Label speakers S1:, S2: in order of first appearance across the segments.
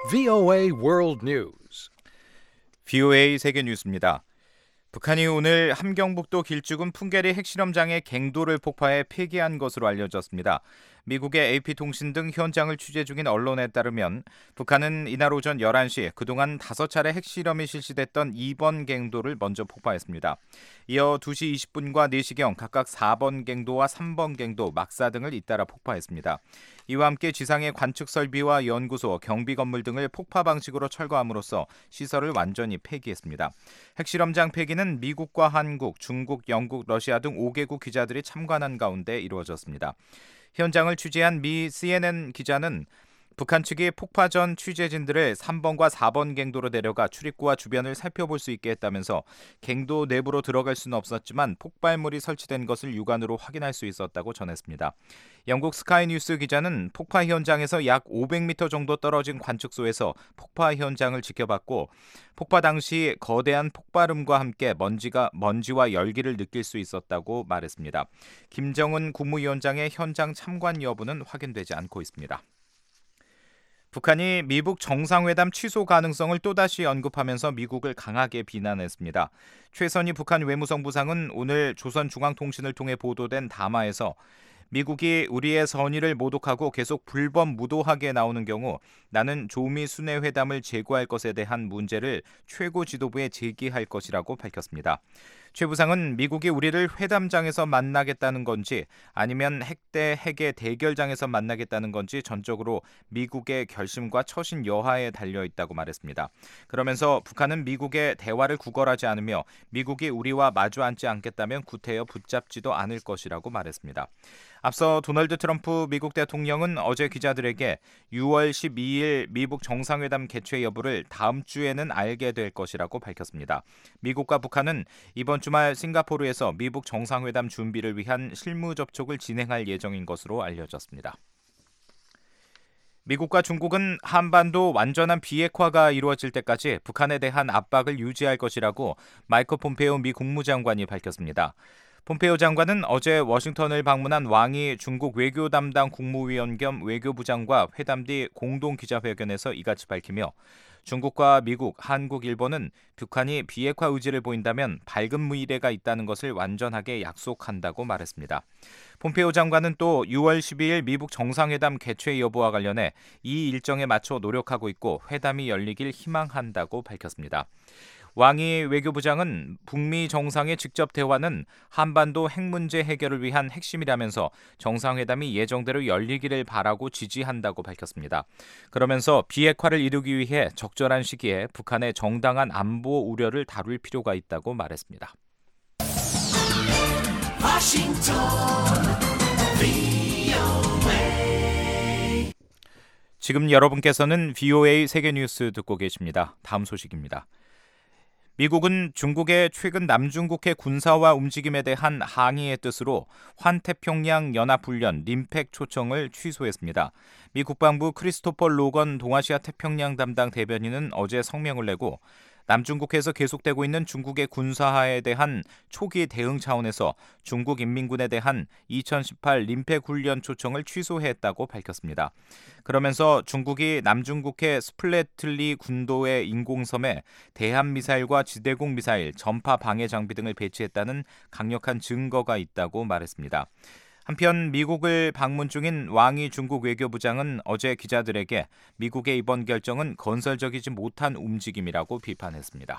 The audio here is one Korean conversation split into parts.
S1: VOA World News.
S2: VOA 세계 뉴스입니다. 북한이 오늘 함경북도 길쭉은 풍계리 핵실험장의 갱도를 폭파해 폐기한 것으로 알려졌습니다. 미국의 AP통신 등 현장을 취재 중인 언론에 따르면 북한은 이날 오전 11시 그동안 5차례 핵실험이 실시됐던 2번 갱도를 먼저 폭파했습니다. 이어 2시 20분과 4시경 각각 4번 갱도와 3번 갱도, 막사 등을 잇따라 폭파했습니다. 이와 함께 지상의 관측 설비와 연구소, 경비 건물 등을 폭파 방식으로 철거함으로써 시설을 완전히 폐기했습니다. 핵실험장 폐기는 미국과 한국, 중국, 영국, 러시아 등 5개국 기자들이 참관한 가운데 이루어졌습니다. 현장을 취재한 미 CNN 기자는 북한 측이 폭파 전 취재진들을 3번과 4번 갱도로 데려가 출입구와 주변을 살펴볼 수 있게 했다면서 갱도 내부로 들어갈 수는 없었지만 폭발물이 설치된 것을 육안으로 확인할 수 있었다고 전했습니다. 영국 스카이뉴스 기자는 폭파 현장에서 약 500m 정도 떨어진 관측소에서 폭파 현장을 지켜봤고 폭파 당시 거대한 폭발음과 함께 먼지와 열기를 느낄 수 있었다고 말했습니다. 김정은 국무위원장의 현장 참관 여부는 확인되지 않고 있습니다. 북한이 미북 정상회담 취소 가능성을 또다시 언급하면서 미국을 강하게 비난했습니다. 최선희 북한 외무성부상은 오늘 조선중앙통신을 통해 보도된 담화에서 미국이 우리의 선의를 모독하고 계속 불법무도하게 나오는 경우 나는 조미 순회 회담을 재고할 것에 대한 문제를 최고 지도부에 제기할 것이라고 밝혔습니다. 최 부상은 미국이 우리를 회담장에서 만나겠다는 건지 아니면 핵 대 핵의 대결장에서 만나겠다는 건지 전적으로 미국의 결심과 처신 여하에 달려있다고 말했습니다. 그러면서 북한은 미국의 대화를 구걸하지 않으며 미국이 우리와 마주 앉지 않겠다면 구태여 붙잡지도 않을 것이라고 말했습니다. 앞서 도널드 트럼프 미국 대통령은 어제 기자들에게 6월 12일 미북 정상회담 개최 여부를 다음 주에는 알게 될 것이라고 밝혔습니다. 미국과 북한은 이번 주말 싱가포르에서 미북 정상회담 준비를 위한 실무 접촉을 진행할 예정인 것으로 알려졌습니다. 미국과 중국은 한반도 완전한 비핵화가 이루어질 때까지 북한에 대한 압박을 유지할 것이라고 마이크 폼페오 미 국무장관이 밝혔습니다. 폼페오 장관은 어제 워싱턴을 방문한 왕이 중국 외교 담당 국무위원 겸 외교부장과 회담 뒤 공동 기자회견에서 이같이 밝히며 중국과 미국, 한국, 일본은 북한이 비핵화 의지를 보인다면 밝은 미래가 있다는 것을 완전하게 약속한다고 말했습니다. 폼페오 장관은 또 6월 12일 미북 정상회담 개최 여부와 관련해 이 일정에 맞춰 노력하고 있고 회담이 열리길 희망한다고 밝혔습니다. 왕이 외교부장은 북미 정상의 직접 대화는 한반도 핵 문제 해결을 위한 핵심이라면서 정상회담이 예정대로 열리기를 바라고 지지한다고 밝혔습니다. 그러면서 비핵화를 이루기 위해 적절한 시기에 북한의 정당한 안보 우려를 다룰 필요가 있다고 말했습니다. 지금 여러분께서는 VOA 세계뉴스 듣고 계십니다. 다음 소식입니다. 미국은 중국의 최근 남중국해 군사화 움직임에 대한 항의의 뜻으로 환태평양 연합훈련 림팩 초청을 취소했습니다. 미 국방부 크리스토퍼 로건 동아시아 태평양 담당 대변인은 어제 성명을 내고 남중국해에서 계속되고 있는 중국의 군사화에 대한 초기 대응 차원에서 중국 인민군에 대한 2018 림팩 훈련 초청을 취소했다고 밝혔습니다. 그러면서 중국이 남중국해 스플래틀리 군도의 인공섬에 대한미사일과 지대공 미사일, 전파 방해 장비 등을 배치했다는 강력한 증거가 있다고 말했습니다. 한편 미국을 방문 중인 왕이 중국 외교부장은 어제 기자들에게 미국의 이번 결정은 건설적이지 못한 움직임이라고 비판했습니다.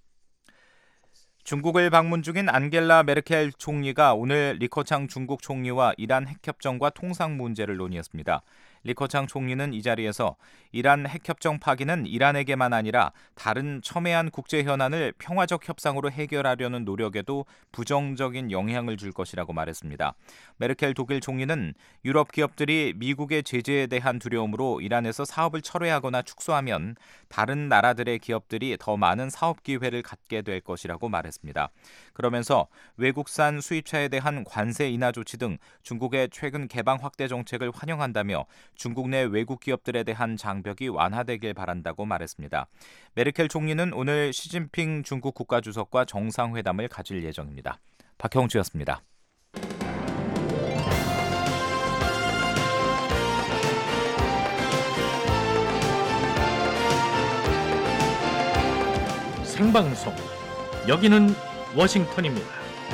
S2: 중국을 방문 중인 안겔라 메르켈 총리가 오늘 리커창 중국 총리와 이란 핵협정과 통상 문제를 논의했습니다. 리커창 총리는 이 자리에서 이란 핵협정 파기는 이란에게만 아니라 다른 첨예한 국제 현안을 평화적 협상으로 해결하려는 노력에도 부정적인 영향을 줄 것이라고 말했습니다. 메르켈 독일 총리는 유럽 기업들이 미국의 제재에 대한 두려움으로 이란에서 사업을 철회하거나 축소하면 다른 나라들의 기업들이 더 많은 사업 기회를 갖게 될 것이라고 말했습니다. 그러면서 외국산 수입차에 대한 관세 인하 조치 등 중국의 최근 개방 확대 정책을 환영한다며 중국 내 외국 기업들에 대한 장벽이 완화되길 바란다고 말했습니다. 메르켈 총리는 오늘 시진핑 중국 국가주석과 정상회담을 가질 예정입니다. 박형주였습니다.
S3: 생방송. 여기는 워싱턴입니다.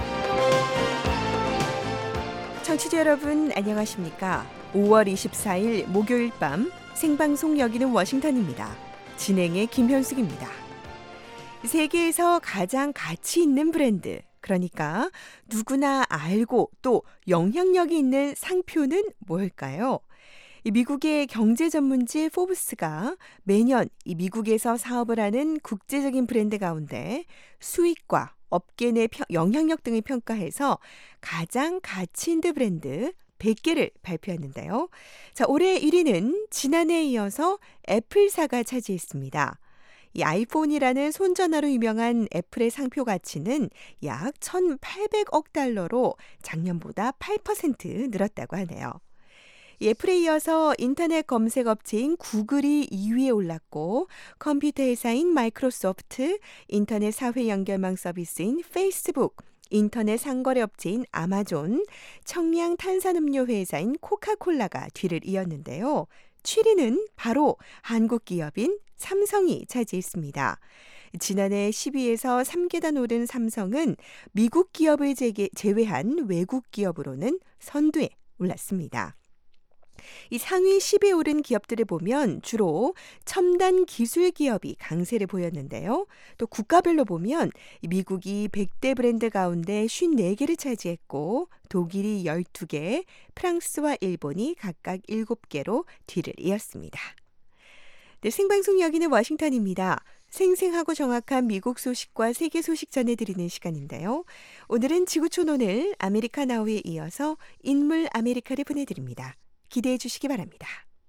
S4: 청취자 여러분 안녕하십니까? 5월 24일 목요일 밤 생방송 여기는 워싱턴입니다. 진행의 김현숙입니다. 세계에서 가장 가치 있는 브랜드, 그러니까 누구나 알고 또 영향력이 있는 상표는 뭘까요? 미국의 경제 전문지 포브스가 매년 이 미국에서 사업을 하는 국제적인 브랜드 가운데 수익과 업계 내 영향력 등을 평가해서 가장 가치 있는 브랜드 100개를 발표했는데요. 자, 올해 1위는 지난해에 이어서 애플사가 차지했습니다. 이 아이폰이라는 손전화로 유명한 애플의 상표 가치는 약 1,800억 달러로 작년보다 8% 늘었다고 하네요. 애플에 이어서 인터넷 검색 업체인 구글이 2위에 올랐고 컴퓨터 회사인 마이크로소프트, 인터넷 사회 연결망 서비스인 페이스북, 인터넷 상거래 업체인 아마존, 청량 탄산음료 회사인 코카콜라가 뒤를 이었는데요. 7위는 바로 한국 기업인 삼성이 차지했습니다. 지난해 10위에서 3계단 오른 삼성은 미국 기업을 제외한 외국 기업으로는 선두에 올랐습니다. 이 상위 10위에 오른 기업들을 보면 주로 첨단 기술 기업이 강세를 보였는데요. 또 국가별로 보면 미국이 100대 브랜드 가운데 54개를 차지했고 독일이 12개, 프랑스와 일본이 각각 7개로 뒤를 이었습니다. 네, 생방송 여기는 워싱턴입니다. 생생하고 정확한 미국 소식과 세계 소식 전해드리는 시간인데요. 오늘은 지구촌 오늘 아메리카 나우에 이어서 인물 아메리카를 보내드립니다. 기대해 주시기 바랍니다.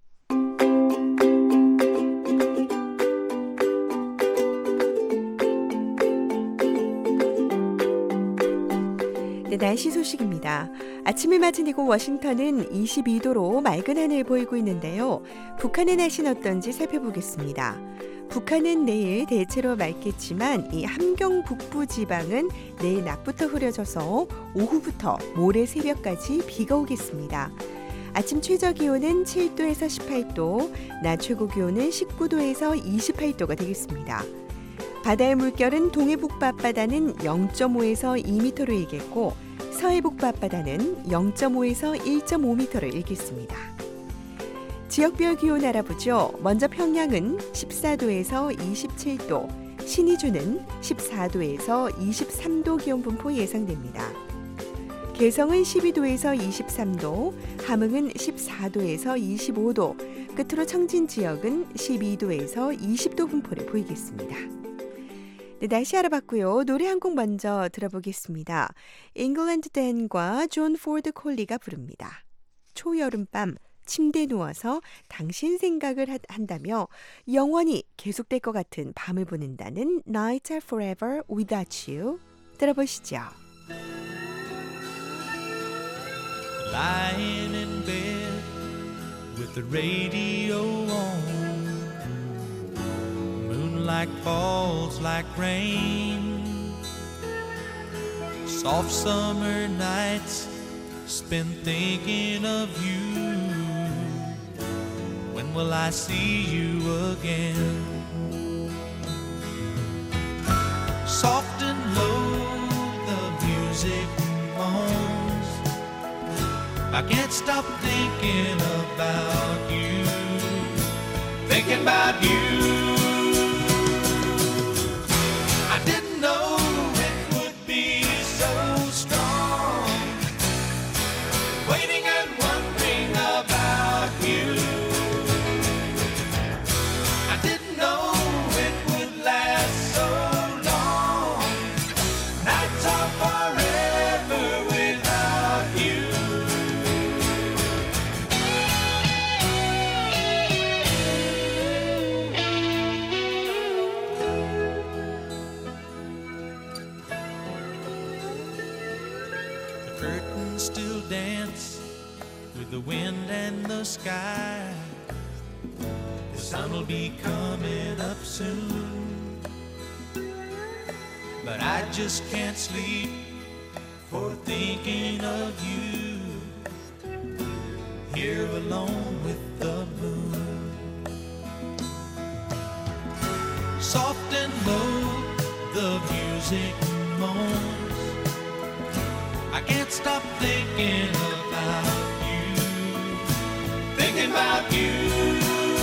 S4: 네, 날씨 소식입니다. 아침을 맞은 이곳 워싱턴은 22도로 맑은 하늘 보이고 있는데요. 북한의 날씨는 어떤지 살펴보겠습니다. 북한은 내일 대체로 맑겠지만 이 함경 북부 지방은 내일 낮부터 흐려져서 오후부터 모레 새벽까지 비가 오겠습니다. 아침 최저 기온은 7도에서 18도, 낮 최고 기온은 19도에서 28도가 되겠습니다. 바다의 물결은 동해북부 앞바다는 0.5에서 2m로 일겠고 서해북부 앞바다는 0.5에서 1.5m로 일겠습니다. 지역별 기온 알아보죠. 먼저 평양은 14도에서 27도, 신의주는 14도에서 23도 기온 분포 예상됩니다. 개성은 12도에서 23도, 함흥은 14도에서 25도, 끝으로 청진 지역은 12도에서 20도 분포를 보이겠습니다. 네, 날씨 알아봤고요. 노래 한 곡 먼저 들어보겠습니다. 잉글랜드 댄과 존 포드 콜리가 부릅니다. 초여름밤 침대에 누워서 당신 생각을 한다며 영원히 계속될 것 같은 밤을 보낸다는 Nights are forever without you 들어보시죠.
S5: Lying in bed with the radio on, moonlight falls like rain, soft summer nights spent thinking of you. When will I see you again? Soft and low the music moans, I can't stop thinking about you, thinking about you. I didn't know it would be so strong, waiting and wondering about you. I didn't know it would last so long. Nights are forever without you. Curtains still dance with the wind and the sky. The sun will be coming up soon, but I just can't sleep for thinking of you, here alone with the moon. Soft and low the music moans. I can't stop thinking about you, thinking about you.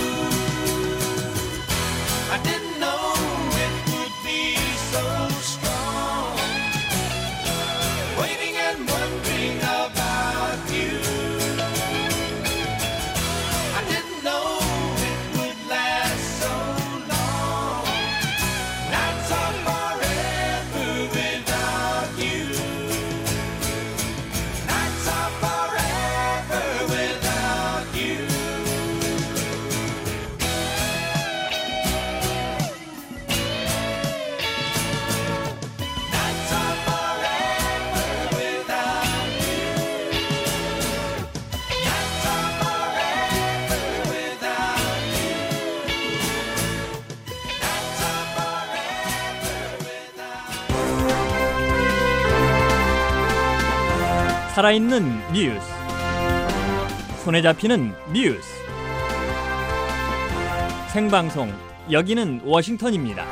S5: I didn't know it would be so strong, waiting and wondering about you. I didn't know it would last so long. Nights are forever without you. Nights are forever without you. Nights are forever without you. Nights are forever without you. Nights are forever without.
S3: 살아있는 뉴스, 손에 잡히는 뉴스, 생방송, 여기는 워싱턴입니다.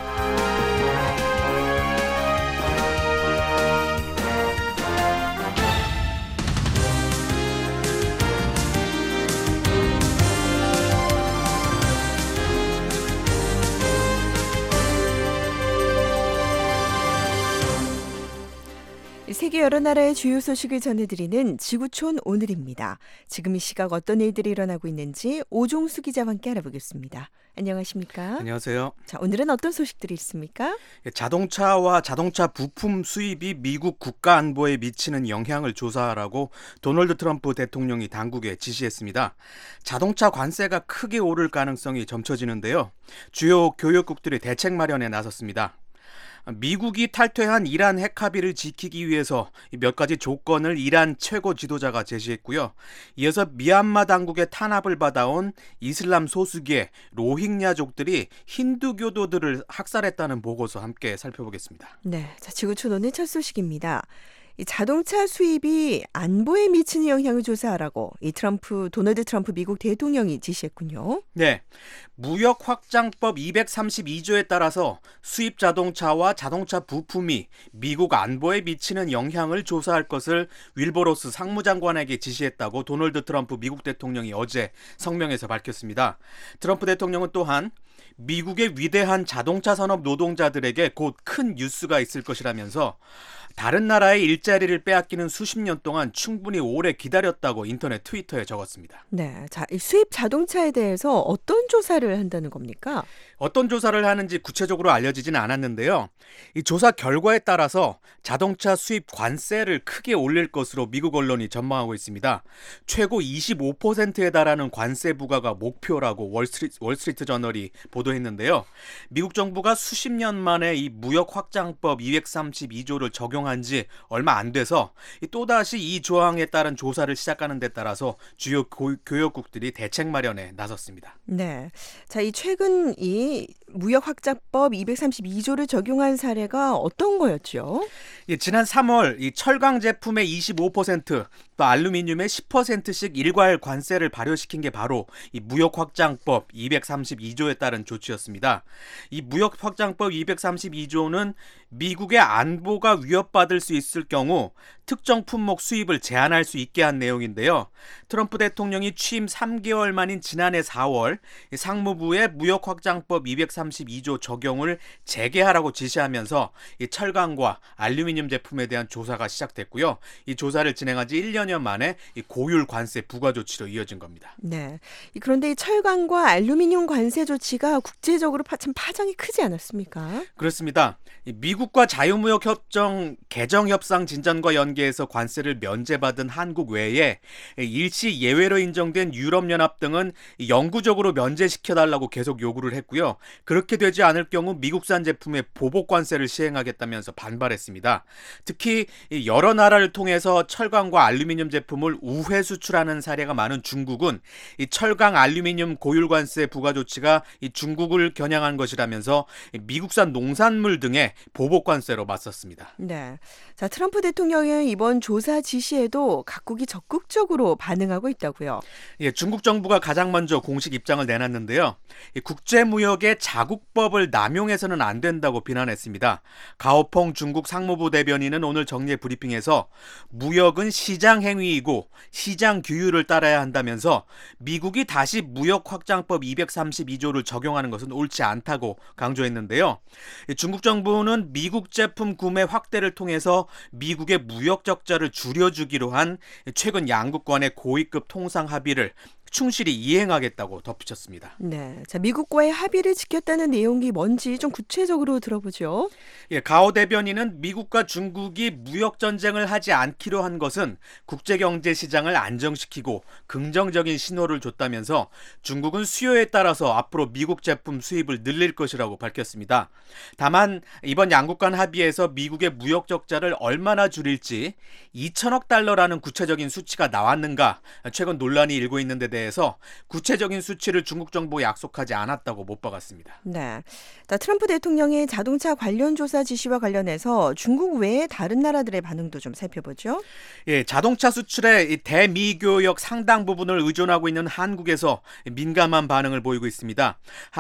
S4: 세계 여러 나라의 주요 소식을 전해드리는 지구촌 오늘입니다. 지금 이 시각 어떤 일들이 일어나고 있는지 오종수 기자와 함께 알아보겠습니다. 안녕하십니까?
S6: 안녕하세요.
S4: 자, 오늘은 어떤 소식들이 있습니까?
S6: 자동차와 자동차 부품 수입이 미국 국가 안보에 미치는 영향을 조사하라고 도널드 트럼프 대통령이 당국에 지시했습니다. 자동차 관세가 크게 오를 가능성이 점쳐지는데요. 주요 교역국들이 대책 마련에 나섰습니다. 미국이 탈퇴한 이란 핵 합의를 지키기 위해서 몇 가지 조건을 이란 최고 지도자가 제시했고요. 이어서 미얀마 당국의 탄압을 받아온 이슬람 소수기의 로힝야족들이 힌두교도들을 학살했다는 보고서 함께 살펴보겠습니다.
S4: 네, 자, 지구촌 오늘 첫 소식입니다. 이 자동차 수입이 안보에 미치는 영향을 조사하라고 도널드 트럼프 미국 대통령이 지시했군요.
S6: 네, 무역 확장법 232조에 따라서 수입 자동차와 자동차 부품이 미국 안보에 미치는 영향을 조사할 것을 윌버로스 상무장관에게 지시했다고 도널드 트럼프 미국 대통령이 어제 성명에서 밝혔습니다. 트럼프 대통령은 또한 미국의 위대한 자동차 산업 노동자들에게 곧 큰 뉴스가 있을 것이라면서 다른 나라의 일자리를 빼앗기는 수십 년 동안 충분히 오래 기다렸다고 인터넷 트위터에 적었습니다.
S4: 네, 자, 이 수입 자동차에 대해서 어떤 조사를 한다는 겁니까?
S6: 어떤 조사를 하는지 구체적으로 알려지진 않았는데요. 이 조사 결과에 따라서 자동차 수입 관세를 크게 올릴 것으로 미국 언론이 전망하고 있습니다. 최고 25%에 달하는 관세 부과가 목표라고 월스트리트 저널이 보도했는데요. 미국 정부가 수십 년 만에 이 무역 확장법 232조를 적용한 지 얼마 안 돼서 또다시 이 조항에 따른 조사를 시작하는 데 따라서 주요 교역국들이 대책 마련에 나섰습니다.
S4: 네, 자, 이 최근 이 무역 확장법 232조를 적용한 사례가 어떤 거였죠?
S6: 지난 3월 이 철강 제품의 25%, 또 알루미늄의 10%씩 일괄 관세를 발효시킨 게 바로 이 무역 확장법 232조에 따른 조치였습니다. 이 무역 확장법 232조는 미국의 안보가 위협받을 수 있을 경우 특정 품목 수입을 제한할 수 있게 한 내용인데요. 트럼프 대통령이 취임 3개월 만인 지난해 4월 상무부에 무역 확장법 232조 적용을 재개하라고 지시하면서 이 철강과 알루미늄 제품에 대한 조사가 시작됐고요. 이 조사를 진행한 지 1년여 만에 이 고율 관세 부과 조치로 이어진 겁니다.
S4: 네, 그런데 이 철강과 알루미늄 관세 조치가 국제적으로 참 파장이 크지 않았습니까?
S6: 그렇습니다. 미국과 자유무역협정 개정협상 진전과 연계해서 관세를 면제받은 한국 외에 일시 예외로 인정된 유럽연합 등은 영구적으로 면제시켜달라고 계속 요구를 했고요. 그렇게 되지 않을 경우 미국산 제품에 보복 관세를 시행하겠다면서 반발했습니다. 특히 여러 나라를 통해서 철강과 알루미늄 제품을 우회 수출하는 사례가 많은 중국은 이 철강 알루미늄 고율 관세 부과 조치가 이 중국을 겨냥한 것이라면서 미국산 농산물 등의 보복 관세로 맞섰습니다.
S4: 네, 네. 자, 트럼프 대통령의 이번 조사 지시에도 각국이 적극적으로 반응하고 있다고요.
S6: 예, 중국 정부가 가장 먼저 공식 입장을 내놨는데요. 이 국제무역의 자국법을 남용해서는 안 된다고 비난했습니다. 가오펑 중국 상무부 대변인은 오늘 정례 브리핑에서 무역은 시장 행위이고 시장 규율을 따라야 한다면서 미국이 다시 무역 확장법 232조를 적용하는 것은 옳지 않다고 강조했는데요. 중국 정부는 미국 제품 구매 확대를 통해서 미국의 무역 적자를 줄여주기로 한 최근 양국 간의 고위급 통상 합의를 충실히 이행하겠다고 덧붙였습니다.
S4: 네, 자, 미국과의 합의를 지켰다는 내용이 뭔지 좀 구체적으로 들어보죠.
S6: 예, 가오 대변인은 미국과 중국이 무역 전쟁을 하지 않기로 한 것은 국제 경제 시장을 안정시키고 긍정적인 신호를 줬다면서 중국은 수요에 따라서 앞으로 미국 제품 수입을 늘릴 것이라고 밝혔습니다. 다만 이번 양국 간 합의에서 미국의 무역 적자를 얼마나 줄일지 2천억 달러라는 구체적인 수치가 나왔는가 최근 논란이 일고 있는 데 대해서 구체적인 수치를 중국 정부가 약속하지 않았다고 못 박았습니다.
S4: 네, 자, 트럼프 대통령의 자동차 관련 조사 지시와 관련해서 중국 외의 다른 나라들의 반응도 좀 살펴보죠.
S6: 예, 자동차 수출의 대미교역 상당 부분을 의존하고 있는 한국에서 민감한 반응을 보이고 있습니다.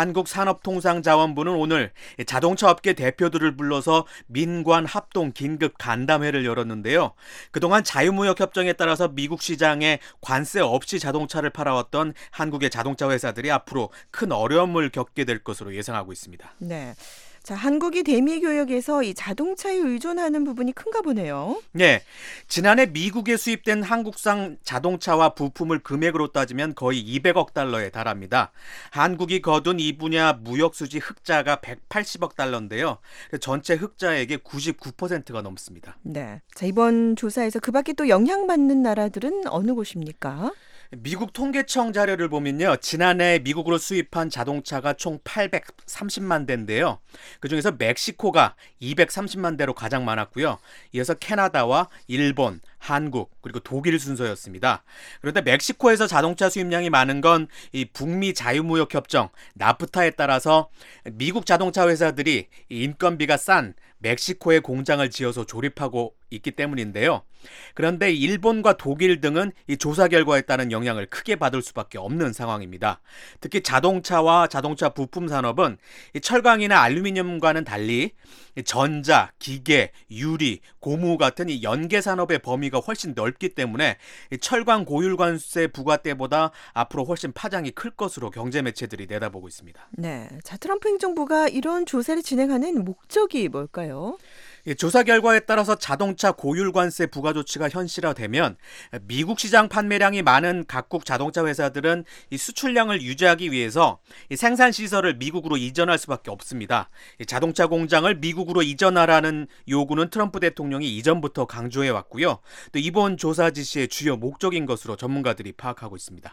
S6: 한국산업통상자원부는 오늘 자동차 업계 대표들을 불러서 민관 합동 긴급 간담회를 열었는데요. 그동안 자유무역 협정에 따라서 미국 시장에 관세 없이 자동차를 팔아왔던 한국의 자동차 회사들이 앞으로 큰 어려움을 겪게 될 것으로 예상하고 있습니다.
S4: 네. 자, 한국이 대미 교역에서 이 자동차에 의존하는 부분이 큰가 보네요.
S6: 네, 지난해 미국에 수입된 한국산 자동차와 부품을 금액으로 따지면 거의 200억 달러에 달합니다. 한국이 거둔 이 분야 무역 수지 흑자가 180억 달러인데요. 전체 흑자액의 99%가 넘습니다.
S4: 네. 자, 이번 조사에서 그 밖에 또 영향받는 나라들은 어느 곳입니까?
S6: 미국 통계청 자료를 보면요. 지난해 미국으로 수입한 자동차가 총 830만 대인데요. 그중에서 멕시코가 230만 대로 가장 많았고요. 이어서 캐나다와 일본, 한국, 그리고 독일 순서였습니다. 그런데 멕시코에서 자동차 수입량이 많은 건 이 북미 자유무역 협정, 나프타에 따라서 미국 자동차 회사들이 인건비가 싼 멕시코에 공장을 지어서 조립하고 있기 때문인데요. 그런데 일본과 독일 등은 이 조사 결과에 따른 영향을 크게 받을 수밖에 없는 상황입니다. 특히 자동차와 자동차 부품 산업은 이 철강이나 알루미늄과는 달리 전자, 기계, 유리, 고무 같은 이 연계 산업의 범위가 훨씬 넓기 때문에 이 철강 고율 관세 부과 때보다 앞으로 훨씬 파장이 클 것으로 경제 매체들이 내다보고 있습니다.
S4: 네. 자, 트럼프 행정부가 이런 조사를 진행하는 목적이 뭘까요?
S6: 조사 결과에 따라서 자동차 고율 관세 부과 조치가 현실화되면 미국 시장 판매량이 많은 각국 자동차 회사들은 이 수출량을 유지하기 위해서 이 생산 시설을 미국으로 이전할 수밖에 없습니다. 자동차 공장을 미국으로 이전하라는 요구는 트럼프 대통령이 이전부터 강조해 왔고요. 또 이번 조사 지시의 주요 목적인 것으로 전문가들이 파악하고 있습니다.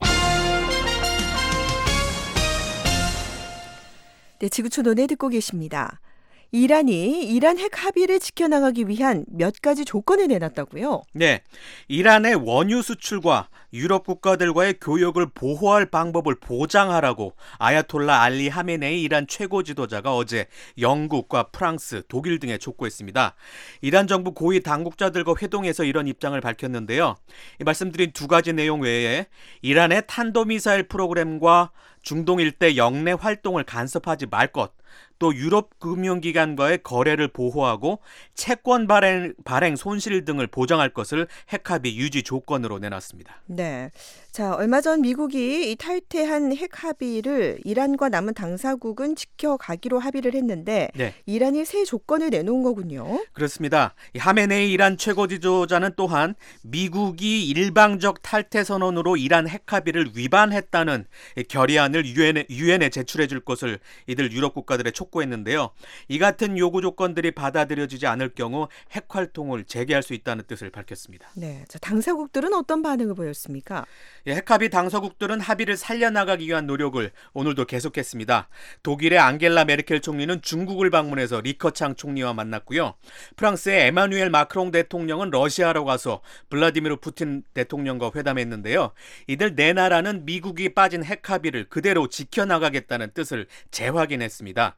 S4: 네, 지구촌 논에 듣고 계십니다. 이란이 이란 핵 합의를 지켜나가기 위한 몇 가지 조건을 내놨다고요?
S6: 네, 이란의 원유 수출과 유럽 국가들과의 교역을 보호할 방법을 보장하라고 아야톨라 알리 하메네이 이란 최고 지도자가 어제 영국과 프랑스, 독일 등에 촉구했습니다. 이란 정부 고위 당국자들과 회동해서 이런 입장을 밝혔는데요. 말씀드린 두 가지 내용 외에 이란의 탄도미사일 프로그램과 중동 일대 영내 활동을 간섭하지 말 것, 또 유럽 금융기관과의 거래를 보호하고 채권 발행 손실 등을 보장할 것을 핵합의 유지 조건으로 내놨습니다.
S4: 네. 자, 얼마 전 미국이 이 탈퇴한 핵 합의를 이란과 남은 당사국은 지켜가기로 합의를 했는데
S6: 네.
S4: 이란이 새 조건을 내놓은 거군요.
S6: 그렇습니다. 하메네이 이란 최고 지도자는 또한 미국이 일방적 탈퇴 선언으로 이란 핵 합의를 위반했다는 결의안을 유엔에 제출해 줄 것을 이들 유럽 국가들에 촉구했는데요. 이 같은 요구 조건들이 받아들여지지 않을 경우 핵 활동을 재개할 수 있다는 뜻을 밝혔습니다.
S4: 네. 자, 당사국들은 어떤 반응을 보였습니까?
S6: 핵합의 당서국들은 합의를 살려나가기 위한 노력을 오늘도 계속했습니다. 독일의 앙겔라 메르켈 총리는 중국을 방문해서 리커창 총리와 만났고요. 프랑스의 에마누엘 마크롱 대통령은 러시아로 가서 블라디미르 푸틴 대통령과 회담했는데요. 이들 네 나라는 미국이 빠진 핵합의를 그대로 지켜나가겠다는 뜻을 재확인했습니다.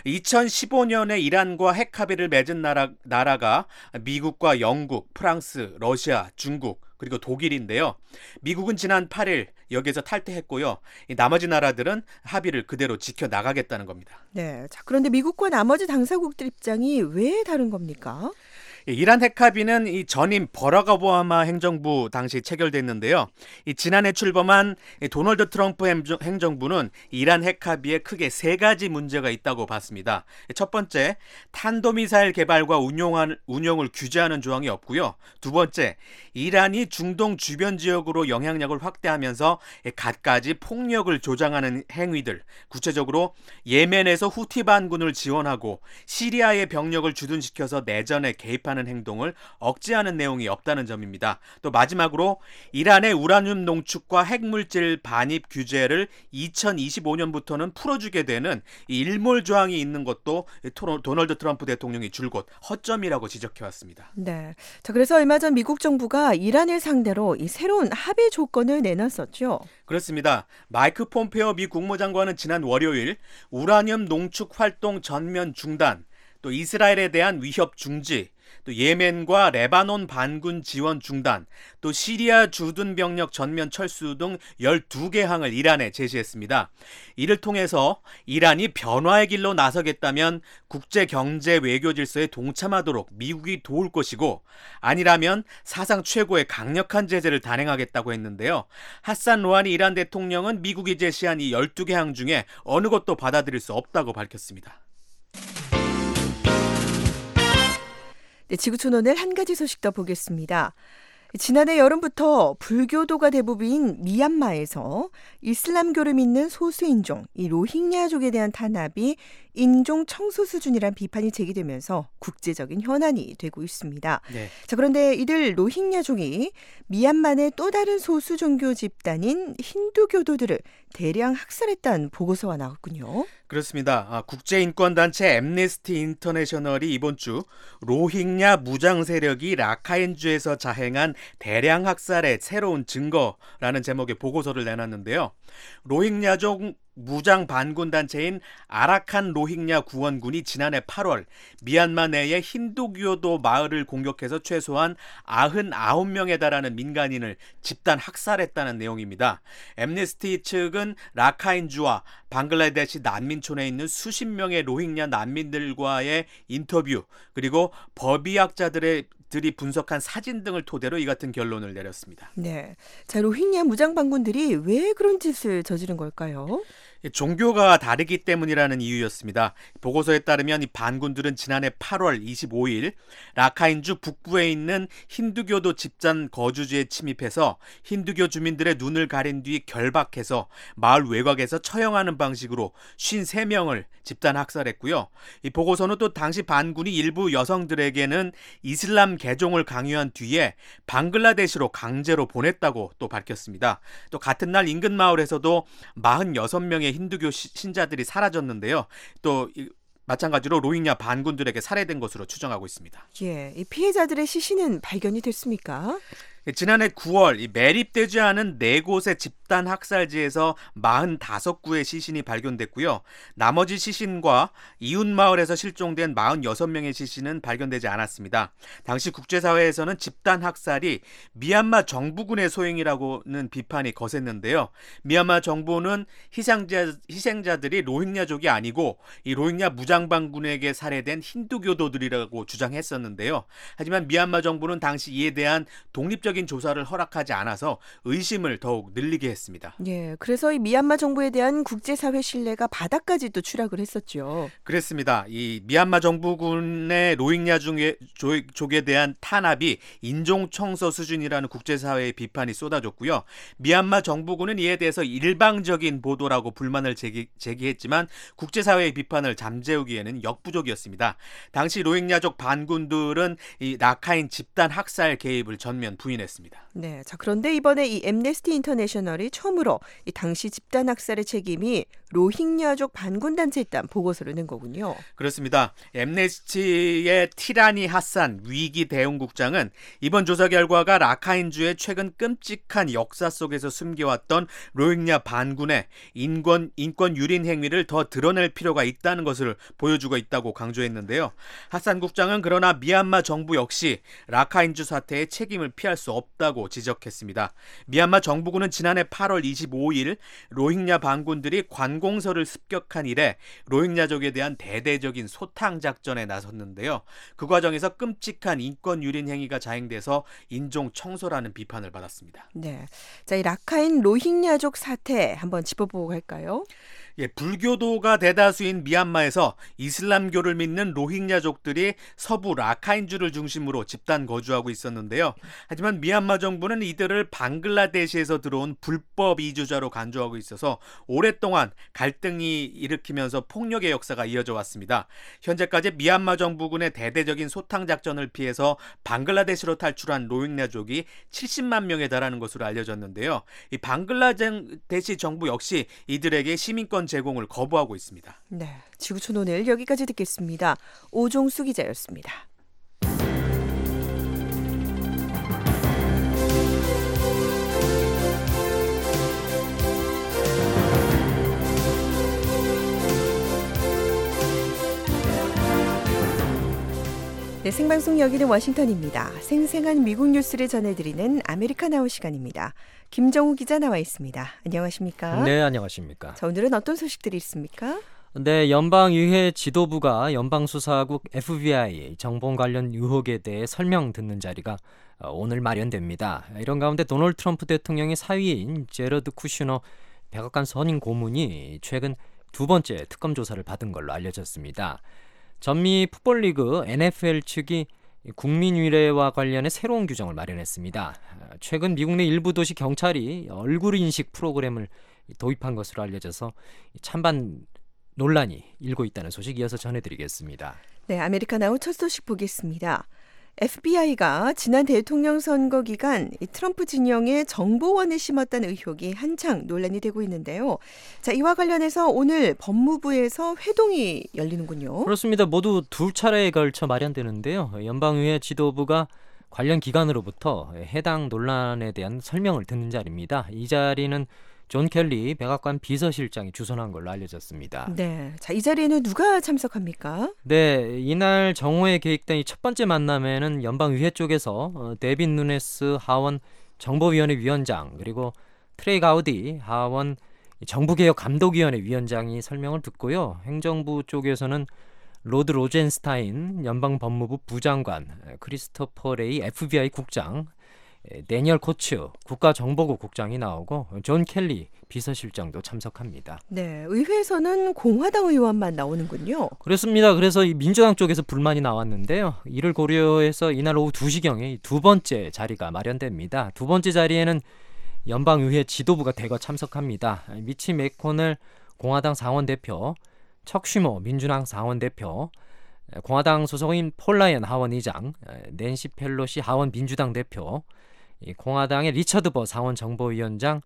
S6: 2015년에 이란과 핵합의를 맺은 나라가 미국과 영국, 프랑스, 러시아, 중국, 그리고 독일인데요. 미국은 지난 8일 여기에서 탈퇴했고요. 나머지 나라들은 합의를 그대로 지켜나가겠다는 겁니다.
S4: 네, 자, 그런데 미국과 나머지 당사국들 입장이 왜 다른 겁니까?
S6: 이란 핵합의는 이 전임 버락 오바마 행정부 당시 체결됐는데요. 지난해 출범한 도널드 트럼프 행정부는 이란 핵합의에 크게 세 가지 문제가 있다고 봤습니다. 첫 번째, 탄도미사일 개발과 운용을 규제하는 조항이 없고요. 두 번째, 이란이 중동 주변 지역으로 영향력을 확대하면서 갖가지 폭력을 조장하는 행위들, 구체적으로 예멘에서 후티 반군을 지원하고 시리아의 병력을 주둔시켜서 내전에 개입하는 행동을 억제하는 내용이 없다는 점입니다. 또 마지막으로 이란의 우라늄 농축과 핵물질 반입 규제를 2025년부터는 풀어주게 되는 이 일몰 조항이 있는 것도 도널드 트럼프 대통령이 줄곧 허점이라고 지적해왔습니다.
S4: 네, 자, 그래서 얼마 전 미국 정부가 이란을 상대로 이 새로운 합의 조건을 내놨었죠.
S6: 그렇습니다. 마이크 폼페오 미 국무장관은 지난 월요일 우라늄 농축 활동 전면 중단, 또 이스라엘에 대한 위협 중지, 또 예멘과 레바논 반군 지원 중단, 또 시리아 주둔 병력 전면 철수 등 12개 항을 이란에 제시했습니다. 이를 통해서 이란이 변화의 길로 나서겠다면 국제 경제 외교 질서에 동참하도록 미국이 도울 것이고, 아니라면 사상 최고의 강력한 제재를 단행하겠다고 했는데요. 하산 로하니 이란 대통령은 미국이 제시한 이 12개 항 중에 어느 것도 받아들일 수 없다고 밝혔습니다.
S4: 네, 지구촌 오늘 한 가지 소식 더 보겠습니다. 지난해 여름부터 불교도가 대부분인 미얀마에서 이슬람교를 믿는 소수인종, 이 로힝야족에 대한 탄압이 인종 청소 수준이란 비판이 제기되면서 국제적인 현안이 되고 있습니다.
S6: 네.
S4: 자, 그런데 이들 로힝야족이 미얀마 내 또 다른 소수 종교 집단인 힌두교도들을 대량 학살했다는 보고서가 나왔군요.
S6: 그렇습니다. 국제인권단체 앰네스티 인터내셔널이 이번 주 로힝야 무장 세력이 라카인주에서 자행한 대량 학살의 새로운 증거라는 제목의 보고서를 내놨는데요. 로힝야족 무장 반군 단체인 아라칸 로힝야 구원군이 지난해 8월 미얀마 내의 힌두교도 마을을 공격해서 최소한 99명에 달하는 민간인을 집단 학살했다는 내용입니다. 앰네스티 측은 라카인주와 방글라데시 난민촌에 있는 수십 명의 로힝야 난민들과의 인터뷰, 그리고 법의학자들이 분석한 사진 등을 토대로 이 같은 결론을 내렸습니다.
S4: 네, 자, 로힝야 무장 반군들이 왜 그런 짓을 저지른 걸까요?
S6: 종교가 다르기 때문이라는 이유였습니다. 보고서에 따르면 이 반군들은 지난해 8월 25일 라카인주 북부에 있는 힌두교도 집단 거주지에 침입해서 힌두교 주민들의 눈을 가린 뒤 결박해서 마을 외곽에서 처형하는 방식으로 53명을 집단 학살했고요. 이 보고서는 또 당시 반군이 일부 여성들에게는 이슬람 개종을 강요한 뒤에 방글라데시로 강제로 보냈다고 또 밝혔습니다. 또 같은 날 인근 마을에서도 46명의 힌두교 신자들이 사라졌는데요. 또 마찬가지로 로힝야 반군들에게 살해된 것으로 추정하고 있습니다.
S4: 예, 이 피해자들의 시신은 발견이 됐습니까?
S6: 지난해 9월 매립되지 않은 4곳의 집단 학살지에서 45구의 시신이 발견됐고요. 나머지 시신과 이웃 마을에서 실종된 46명의 시신은 발견되지 않았습니다. 당시 국제사회에서는 집단 학살이 미얀마 정부군의 소행이라고는 비판이 거셌는데요. 미얀마 정부는 희생자들이 로힝야족이 아니고 이 로힝야 무장반군에게 살해된 힌두교도들이라고 주장했었는데요. 하지만 미얀마 정부는 당시 이에 대한 독립적인 조사를 허락하지 않아서 의심을 더욱 늘리게 했습니다. 했습니다.
S4: 예, 그래서 이 미얀마 정부에 대한 국제사회 신뢰가 바닥까지 또 추락을 했었죠.
S6: 그랬습니다. 이 미얀마 정부군의 로힝야 족에 대한 탄압이 인종청소 수준이라는 국제사회의 비판이 쏟아졌고요. 미얀마 정부군은 이에 대해서 일방적인 보도라고 불만을 제기했지만 국제사회의 비판을 잠재우기에는 역부족이었습니다. 당시 로힝야족 반군들은 이 라카인 집단 학살 개입을 전면 부인했습니다.
S4: 네, 자 그런데 이번에 이 앰네스티 인터내셔널이 처음으로 이 당시 집단 학살의 책임이 로힝야족 반군 단체에 있다는 보고서를 낸 거군요.
S6: 그렇습니다. 앰네스티의 티라니 하산 위기 대응국장은 이번 조사 결과가 라카인주의 최근 끔찍한 역사 속에서 숨겨왔던 로힝야 반군의 인권 유린 행위를 더 드러낼 필요가 있다는 것을 보여주고 있다고 강조했는데요. 하산 국장은 그러나 미얀마 정부 역시 라카인주 사태의 책임을 피할 수 없다고 지적했습니다. 미얀마 정부군은 지난해 8월 25일 로힝야 반군들이 관공서를 습격한 이래 로힝야족에 대한 대대적인 소탕 작전에 나섰는데요. 그 과정에서 끔찍한 인권 유린 행위가 자행돼서 인종 청소라는 비판을 받았습니다.
S4: 네, 자 이 라카인 로힝야족 사태 한번 짚어보고 갈까요?
S6: 예, 불교도가 대다수인 미얀마에서 이슬람교를 믿는 로힝야족들이 서부 라카인주를 중심으로 집단 거주하고 있었는데요. 하지만 미얀마 정부는 이들을 방글라데시에서 들어온 불법 이주자로 간주하고 있어서 오랫동안 갈등이 일으키면서 폭력의 역사가 이어져 왔습니다. 현재까지 미얀마 정부군의 대대적인 소탕 작전을 피해서 방글라데시로 탈출한 로힝야족이 70만 명에 달하는 것으로 알려졌는데요. 이 방글라데시 정부 역시 이들에게 시민권 제공을 거부하고 있습니다.
S4: 네, 지구촌 오늘 여기까지 듣겠습니다. 오종수 기자였습니다. 네, 생방송 여기는 워싱턴입니다. 생생한 미국 뉴스를 전해드리는 아메리카나우 시간입니다. 김정우 기자 나와 있습니다. 안녕하십니까?
S7: 네, 안녕하십니까?
S4: 자, 오늘은 어떤 소식들이 있습니까?
S7: 네, 연방의회 지도부가 연방수사국 FBI 정보 관련 의혹에 대해 설명 듣는 자리가 오늘 마련됩니다. 이런 가운데 도널드 트럼프 대통령의 사위인 제러드 쿠슈너 백악관 선임 고문이 최근 두 번째 특검 조사를 받은 걸로 알려졌습니다. 전미 풋볼리그 NFL 측이 국민의례와 관련해 새로운 규정을 마련했습니다. 최근 미국 내 일부 도시 경찰이 얼굴 인식 프로그램을 도입한 것으로 알려져서 찬반 논란이 일고 있다는 소식 이어서 전해드리겠습니다.
S4: 네, 아메리카나우 첫 소식 보겠습니다. FBI가 지난 대통령 선거 기간 이 트럼프 진영에 정보원을 심었다는 의혹이 한창 논란이 되고 있는데요. 자, 이와 관련해서 오늘 법무부에서 회동이 열리는군요.
S7: 그렇습니다. 모두 두 차례에 걸쳐 마련되는데요. 연방의회 지도부가 관련 기관으로부터 해당 논란에 대한 설명을 듣는 자리입니다. 이 자리는 존 켈리 백악관 비서실장이 주선한 걸로 알려졌습니다.
S4: 네, 자, 이 자리에는 누가 참석합니까?
S7: 네, 이날 정오에 계획된 이 첫 번째 만남에는 연방의회 쪽에서 데빈 누네스 하원 정보위원회 위원장 그리고 트레이 가우디 하원 정부개혁감독위원회 위원장이 설명을 듣고요. 행정부 쪽에서는 로드 로젠스타인 연방법무부 부장관, 크리스토퍼 레이 FBI 국장, 데니얼 코츠 국가정보국 국장이 나오고 존 켈리 비서실장도 참석합니다.
S4: 네, 의회에서는 공화당 의원만 나오는군요.
S7: 그렇습니다. 그래서 이 민주당 쪽에서 불만이 나왔는데요. 이를 고려해서 이날 오후 2시경에 두 번째 자리가 마련됩니다. 두 번째 자리에는 연방의회 지도부가 대거 참석합니다. 미치 맥코넬 공화당 상원대표, 척 슈머 민주당 상원대표, 공화당 소속인 폴 라이언 하원의장, 낸시 펠로시 하원 민주당 대표, 공화당의 리처드 버 상원 정보위원장,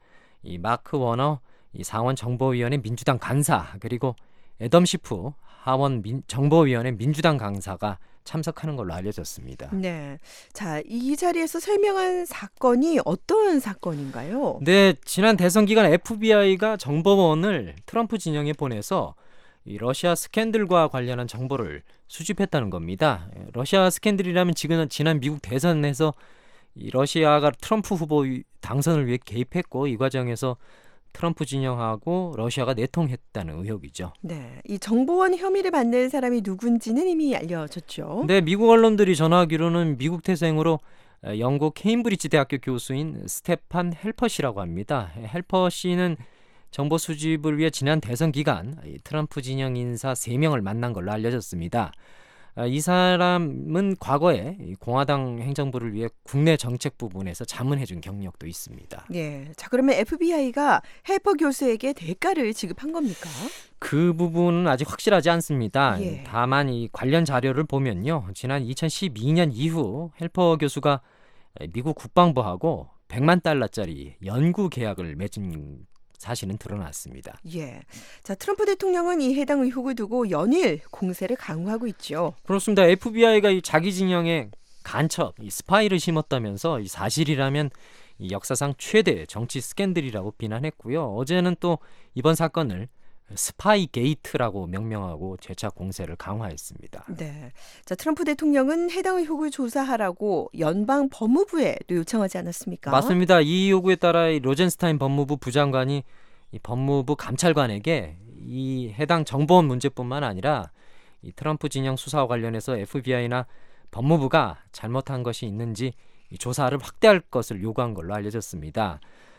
S7: 마크 워너 상원 정보위원회 민주당 간사, 그리고 애덤 시프 하원 정보위원회 민주당 강사가 참석하는 걸로 알려졌습니다.
S4: 네, 자, 이 자리에서 설명한 사건이 어떤 사건인가요?
S7: 네, 지난 대선 기간 FBI가 정보원을 트럼프 진영에 보내서 이 러시아 스캔들과 관련한 정보를 수집했다는 겁니다. 러시아 스캔들이라면 지난 미국 대선에서 이 러시아가 트럼프 후보 당선을 위해 개입했고 이 과정에서 트럼프 진영하고 러시아가 내통했다는 의혹이죠.
S4: 네, 이 정보원 혐의를 받는 사람이 누군지는 이미 알려졌죠.
S7: 네, 미국 언론들이 전하기로는 미국 태생으로 영국 케임브리지 대학교 교수인 스테판 헬퍼시라고 합니다. 헬퍼시는 정보 수집을 위해 지난 대선 기간 트럼프 진영 인사 3명을 만난 걸로 알려졌습니다. 이 사람은 과거에 공화당 행정부를 위해 국내 정책 부분에서 자문해준 경력도 있습니다.
S4: 예. 자, 그러면 FBI가 헬퍼 교수에게 대가를 지급한 겁니까?
S7: 그 부분은 아직 확실하지 않습니다.
S4: 예.
S7: 다만 이 관련 자료를 보면요. 지난 2012년 이후 헬퍼 교수가 미국 국방부하고 100만 달러짜리 연구 계약을 맺은 사실은 드러났습니다.
S4: 예. 자, 트럼프 대통령은 이 해당 의혹을 두고 연일 공세를 강화하고 있죠.
S7: 그렇습니다. FBI가 이 자기 진영에 간첩, 이 스파이를 심었다면서 이 사실이라면 이 역사상 최대 정치 스캔들이라고 비난했고요. 어제는 또 이번 사건을 스파이 게이트라고 명명하고 재차 공세를 강화했습니다.
S4: 네. 자, 트럼프 대통령은 해당 의혹을 조사하라고 연방 법무부에도 요청하지 않았습니까?
S7: 맞습니다. 이 요구에 따라 이 로젠스타인 법무부 부장관이 이 법무부 감찰관에게 이 해당 정보원 문제뿐만 아니라 이 트럼프 진영 수사와 관련해서 FBI나 법무부가 잘못한 것이 있는지 이 조사를 확대할 것을 요구한 걸로 알려졌습니다.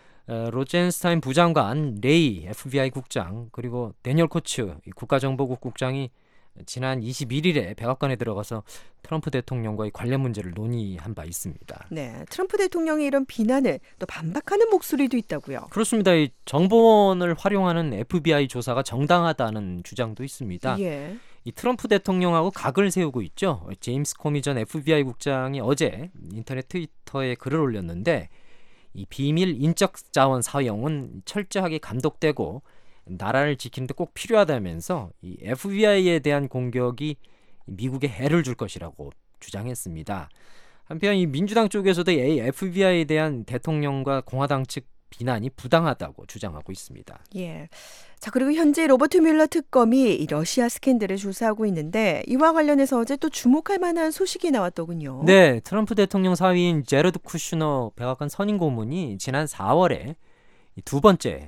S7: 로젠스타인 부장관, 레이 FBI 국장, 그리고 데니얼 코츠 국가정보국 국장이 지난 21일에 백악관에 들어가서 트럼프 대통령과의 관련 문제를 논의한 바 있습니다.
S4: 네, 트럼프 대통령의 이런 비난을 또 반박하는 목소리도 있다고요.
S7: 그렇습니다. 이 정보원을 활용하는 FBI 조사가 정당하다는 주장도 있습니다.
S4: 예.
S7: 이 트럼프 대통령하고 각을 세우고 있죠. 제임스 코미 전 FBI 국장이 어제 인터넷 트위터에 글을 올렸는데 이 비밀 인적 자원 사용은 철저하게 감독되고 나라를 지키는 데 꼭 필요하다면서 이 FBI에 대한 공격이 미국에 해를 줄 것이라고 주장했습니다. 한편 이 민주당 쪽에서도 이 FBI에 대한 대통령과 공화당 측 비난이 부당하다고 주장하고 있습니다.
S4: 예. 자, 그리고 현재 로버트 뮬러 특검이 이 러시아 스캔들을 조사하고 있는데 이와 관련해서 어제 또 주목할 만한 소식이 나왔더군요.
S7: 네, 트럼프 대통령 사위인 제러드 쿠슈너 백악관 선임 고문이 지난 4월에 두 번째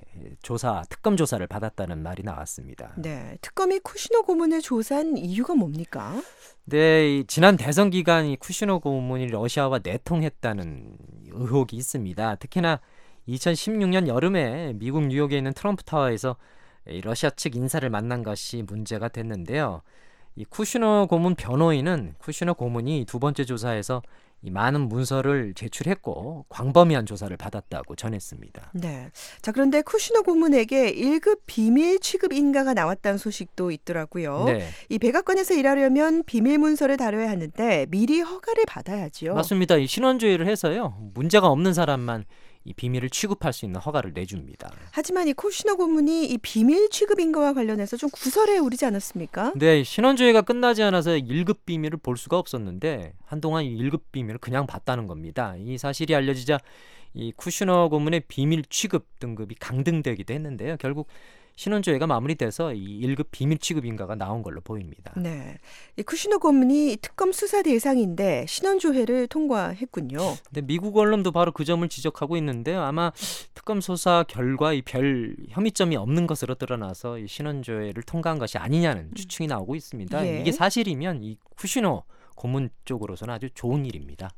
S7: 특검 조사를 받았다는 말이 나왔습니다.
S4: 네, 특검이 쿠시너 고문을 조사한 이유가 뭡니까?
S7: 네, 지난 대선 기간 이 쿠시너 고문이 러시아와 내통했다는 의혹이 있습니다. 특히나 2016년 여름에 미국 뉴욕에 있는 트럼프 타워에서 러시아 측 인사를 만난 것이 문제가 됐는데요. 이 쿠시너 고문 변호인은 쿠시너 고문이 두 번째 조사에서 이 많은 문서를 제출했고 광범위한 조사를 받았다고 전했습니다.
S4: 네. 자, 그런데 쿠시너 고문에게 1급 비밀 취급 인가가 나왔다는 소식도 있더라고요.
S7: 네.
S4: 이 백악관에서 일하려면 비밀 문서를 다뤄야 하는데 미리 허가를 받아야죠.
S7: 맞습니다. 이 신원조회를 해서요. 문제가 없는 사람만 이 비밀을 취급할 수 있는 허가를 내줍니다.
S4: 하지만 이 쿠시너 고문이 이 비밀 취급 인가와 관련해서 좀 구설에 오르지 않았습니까?
S7: 네, 신원조회가 끝나지 않아서 1급 비밀을 볼 수가 없었는데 한동안 이 1급 비밀을 그냥 봤다는 겁니다. 이 사실이 알려지자 이 쿠시너 고문의 비밀 취급 등급이 강등되기도 했는데요. 결국 신원조회가 마무리돼서 이 1급 비밀 취급 인가가 나온 걸로 보입니다.
S4: 네, 이 쿠시너 고문이 특검 수사 대상인데 신원조회를 통과했군요.
S7: 근데 미국 언론도 바로 그 점을 지적하고 있는데요. 아마 특검 수사 결과 이 별 혐의점이 없는 것으로 드러나서 이 신원조회를 통과한 것이 아니냐는 추측이 나오고 있습니다.
S4: 예.
S7: 이게 사실이면 이 쿠시너 고문 쪽으로서는 아주 좋은 일입니다.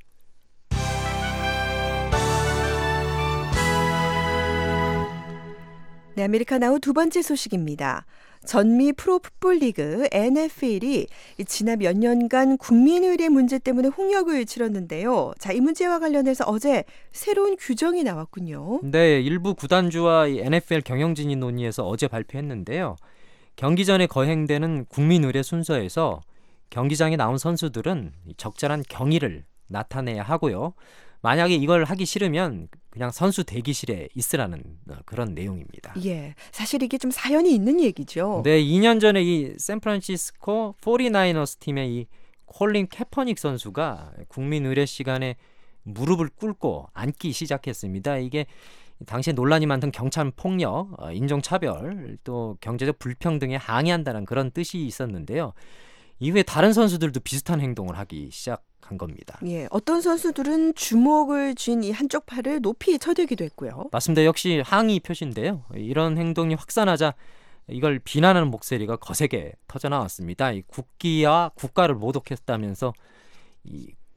S4: 네, 아메리카나우 두 번째 소식입니다. 전미 프로풋볼리그 NFL이 지난 몇 년간 국민의례 문제 때문에 홍역을 치렀는데요. 자, 이 문제와 관련해서 어제 새로운 규정이 나왔군요.
S7: 네, 일부 구단주와 이 NFL 경영진이 논의해서 어제 발표했는데요. 경기 전에 거행되는 국민의례 순서에서 경기장에 나온 선수들은 적절한 경의를 나타내야 하고요. 만약에 이걸 하기 싫으면 그냥 선수 대기실에 있으라는 그런 내용입니다.
S4: 예, 사실 이게 좀 사연이 있는 얘기죠.
S7: 네, 2년 전에 이 샌프란시스코 49ers 팀의 이 콜린 캐퍼닉 선수가 국민 의례 시간에 무릎을 꿇고 앉기 시작했습니다. 이게 당시에 논란이 많던 경찰 폭력, 인종차별, 또 경제적 불평등에 항의한다는 그런 뜻이 있었는데요. 이후에 다른 선수들도 비슷한 행동을 하기 시작한 겁니다.
S4: 예, 어떤 선수들은 주먹을 쥔 이 한쪽 팔을 높이 쳐들기도 했고요.
S7: 맞습니다. 역시 항의 표시인데요. 이런 행동이 확산하자 이걸 비난하는 목소리가 거세게 터져나왔습니다. 이 국기와 국가를 모독했다면서 이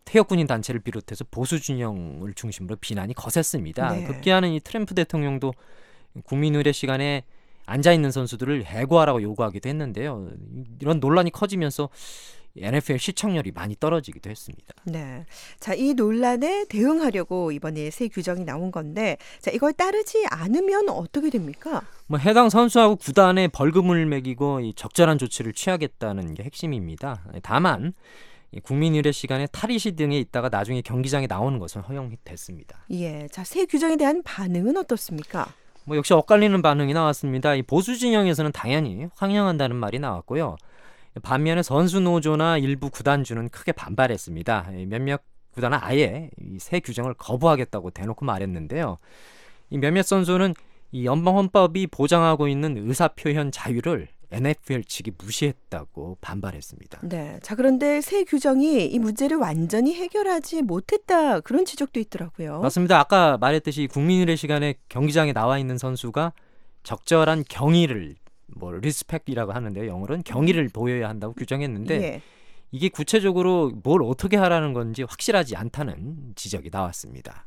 S7: 퇴역군인 단체를 비롯해서 보수 진영을 중심으로 비난이 거셌습니다.
S4: 네.
S7: 급기야는 이 트럼프 대통령도 국민 의례 시간에 앉아있는 선수들을 해고하라고 요구하기도 했는데요. 이런 논란이 커지면서 NFL 시청률이 많이 떨어지기도 했습니다.
S4: 네. 자, 이 논란에 대응하려고 이번에 새 규정이 나온 건데, 자, 이걸 따르지 않으면 어떻게 됩니까?
S7: 해당 선수하고 구단에 벌금을 매기고 이 적절한 조치를 취하겠다는 게 핵심입니다. 다만 국민 의례 시간에 탈의시 등에 있다가 나중에 경기장에 나오는 것은 허용됐습니다.
S4: 예. 자, 새 규정에 대한 반응은 어떻습니까?
S7: 역시 엇갈리는 반응이 나왔습니다. 이 보수 진영에서는 당연히 환영한다는 말이 나왔고요. 반면에 선수 노조나 일부 구단주는 크게 반발했습니다. 몇몇 구단은 아예 이 새 규정을 거부하겠다고 대놓고 말했는데요. 이 몇몇 선수는 이 연방 헌법이 보장하고 있는 의사표현 자유를 NFL 측이 무시했다고 반발했습니다.
S4: 네. 자, 그런데 새 규정이 이 문제를 완전히 해결하지 못했다, 그런 지적도 있더라고요.
S7: 맞습니다. 아까 말했듯이 국민의례 시간에 경기장에 나와 있는 선수가 적절한 경의를 리스펙이라고 하는데요. 영어로는 경의를 보여야 한다고 규정했는데
S4: 예.
S7: 이게 구체적으로 뭘 어떻게 하라는 건지 확실하지 않다는 지적이 나왔습니다.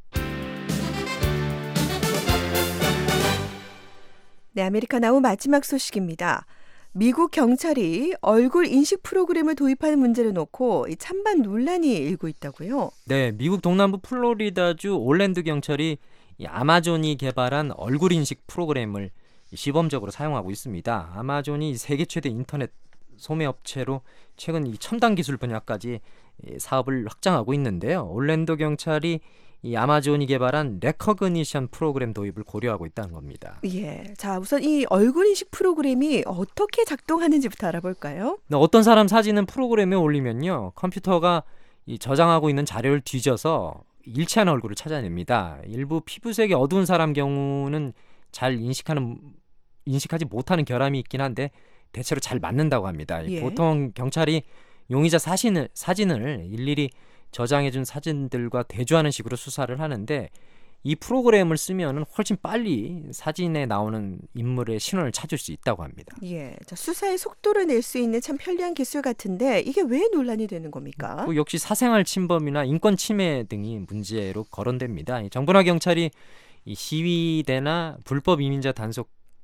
S4: 네, 아메리카나우 마지막 소식입니다. 미국 경찰이 얼굴 인식 프로그램을 도입하는 문제를 놓고 이 찬반 논란이 일고 있다고요?
S7: 네, 미국 동남부 플로리다주 올랜드 경찰이 이 아마존이 개발한 얼굴 인식 프로그램을 시범적으로 사용하고 있습니다. 아마존이 세계 최대 인터넷 소매 업체로 최근 이 첨단 기술 분야까지 사업을 확장하고 있는데요. 올랜도 경찰이 이 아마존이 개발한 레커그니션 프로그램 도입을 고려하고 있다는 겁니다.
S4: 예. 자, 우선 이 얼굴 인식 프로그램이 어떻게 작동하는지부터 알아볼까요?
S7: 어떤 사람 사진은 프로그램에 올리면요, 컴퓨터가 이 저장하고 있는 자료를 뒤져서 일치하는 얼굴을 찾아냅니다. 일부 피부색이 어두운 사람 경우는 잘 인식하지 못하는 결함이 있긴 한데 대체로 잘 맞는다고 합니다.
S4: 예.
S7: 보통 경찰이 용의자 사진을 일일이 저장해준 사진들과 대조하는 식으로 수사를 하는데 이 프로그램을 쓰면 훨씬 빨리 사진에 나오는 인물의 신원을 찾을 수 있다고 합니다.
S4: 예. 자, 수사의 속도를 낼 수 있는 참 편리한 기술 같은데 이게 왜 논란이 되는 겁니까?
S7: 역시 사생활 침범이나 인권 침해 등이 문제로 거론됩니다. 정부나 경찰이 이 시위대나 불법 이민자 단속을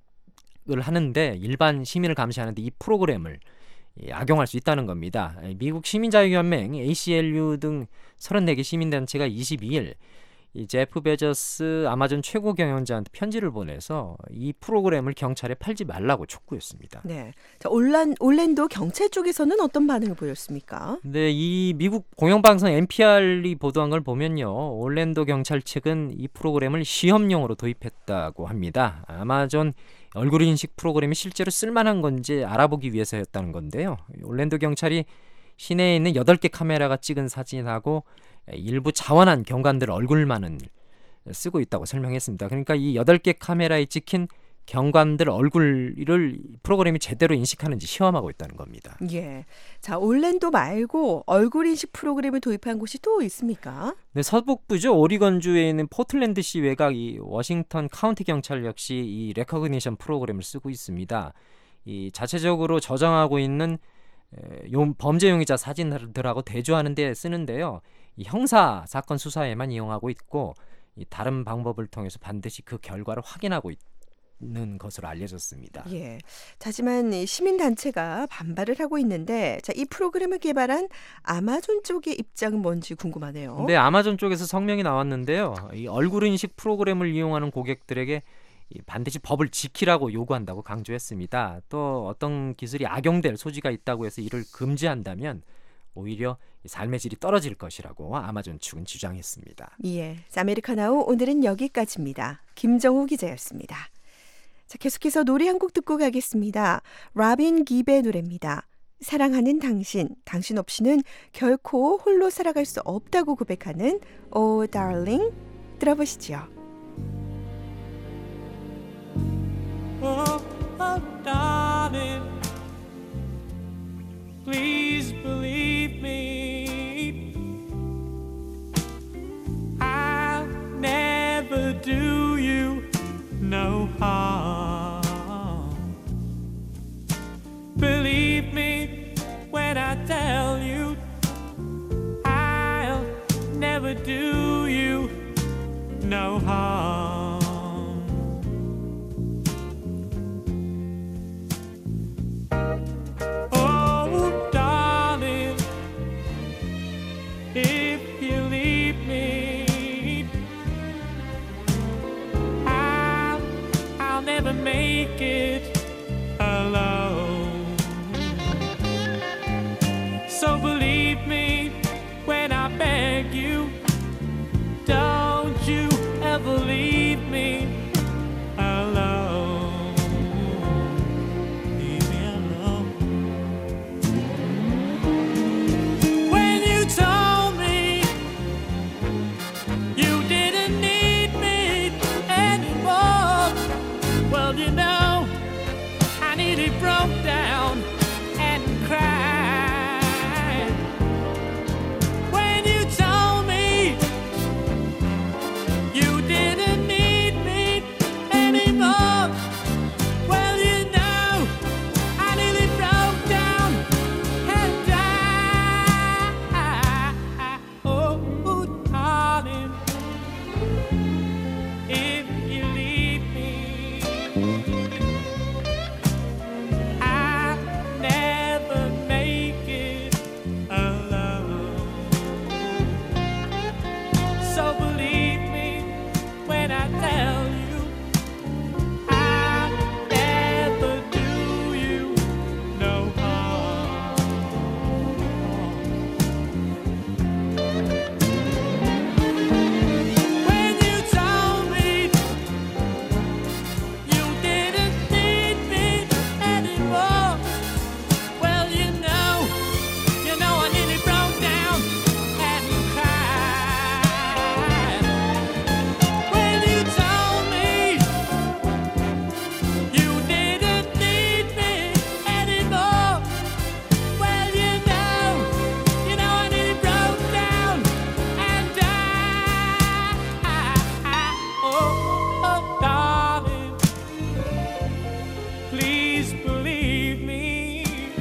S7: 하는데 일반 시민을 감시하는데 이 프로그램을 악용할 수 있다는 겁니다. 미국 시민자유연맹 ACLU 등 34개 시민단체가 22일 이 제프 베저스 아마존 최고 경영자한테 편지를 보내서 이 프로그램을 경찰에 팔지 말라고 촉구했습니다.
S4: 네. 자, 올랜도 경찰 쪽에서는 어떤 반응을 보였습니까?
S7: 네, 이 미국 공영방송 NPR이 보도한 걸 보면요, 올랜도 경찰 측은 이 프로그램을 시험용으로 도입했다고 합니다. 아마존 얼굴 인식 프로그램이 실제로 쓸만한 건지 알아보기 위해서였다는 건데요. 올랜도 경찰이 시내에 있는 8개 카메라가 찍은 사진하고 일부 자원한 경관들 얼굴만은 쓰고 있다고 설명했습니다. 그러니까 이 8개 카메라에 찍힌 경관들 얼굴을 프로그램이 제대로 인식하는지 시험하고 있다는 겁니다.
S4: 예. 자, 올랜도 말고 얼굴 인식 프로그램을 도입한 곳이 또 있습니까?
S7: 네, 서북부죠. 오리건주에 있는 포틀랜드시 외곽 이 워싱턴 카운티 경찰 역시 이 레커그니션 프로그램을 쓰고 있습니다. 이 자체적으로 저장하고 있는 범죄 용의자 사진들하고 대조하는 데 쓰는데요. 이 형사 사건 수사에만 이용하고 있고 이 다른 방법을 통해서 반드시 그 결과를 확인하고 있는 것으로 알려졌습니다.
S4: 예. 하지만 시민단체가 반발을 하고 있는데, 자, 이 프로그램을 개발한 아마존 쪽의 입장은 뭔지 궁금하네요.
S7: 네, 아마존 쪽에서 성명이 나왔는데요. 이 얼굴 인식 프로그램을 이용하는 고객들에게 반드시 법을 지키라고 요구한다고 강조했습니다. 또 어떤 기술이 악용될 소지가 있다고 해서 이를 금지한다면 오히려 삶의 질이 떨어질 것이라고 아마존 측은 주장했습니다.
S4: 예. 아메리카나우 오늘은 여기까지입니다. 김정우 기자였습니다. 자, 계속해서 노래 한 곡 듣고 가겠습니다. 라빈 깁의 노래입니다. 사랑하는 당신, 당신 없이는 결코 홀로 살아갈 수 없다고 고백하는 Oh Darling, 들어보시죠.
S5: Oh, oh, darling, please believe me. I'll never do you no harm. Believe me when I tell you I make it alone. So believe me when I beg you, don't you ever leave me alone. Leave me alone. When you told me you didn't need me anymore, well, you know, I nearly broke down and cried. When you told me you didn't need me anymore, well, you know, I nearly broke down and died. Oh, darling, if you leave me, I'll never make it alone. So believe me when I tell you, I'll never do you no harm. When you told me you didn't need me anymore, well, you know, I nearly broke down and cried. When you told me you didn't need me anymore, well, you know, I nearly broke down and died. Oh, darling, please believe me,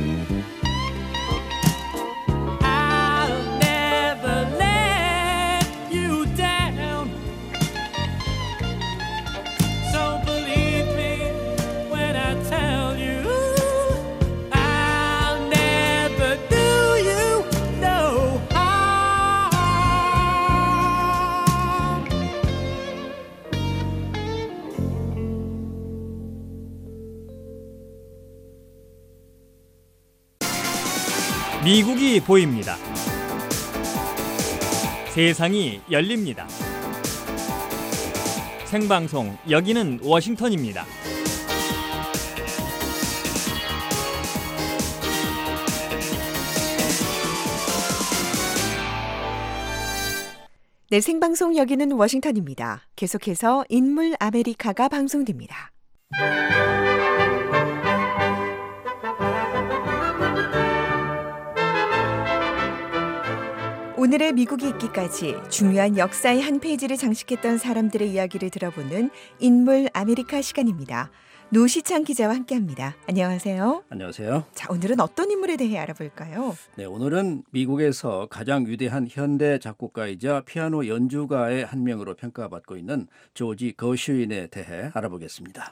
S5: I'll never let you down. So believe me when I tell you, I'll never do you no harm.
S3: 미국이 보입니다. 세상이 열립니다. 생방송 여기는 워싱턴입니다.
S4: 네, 생방송 여기는 워싱턴입니다. 계속해서 인물 아메리카가 방송됩니다. 오늘의 미국이 있기까지 중요한 역사의 한 페이지를 장식했던 사람들의 이야기를 들어보는 인물 아메리카 시간입니다. 노시창 기자와 함께합니다. 안녕하세요.
S8: 안녕하세요.
S4: 자, 오늘은 어떤 인물에 대해 알아볼까요?
S8: 네, 오늘은 미국에서 가장 위대한 현대 작곡가이자 피아노 연주가의 한 명으로 평가받고 있는 조지 거슈윈에 대해 알아보겠습니다.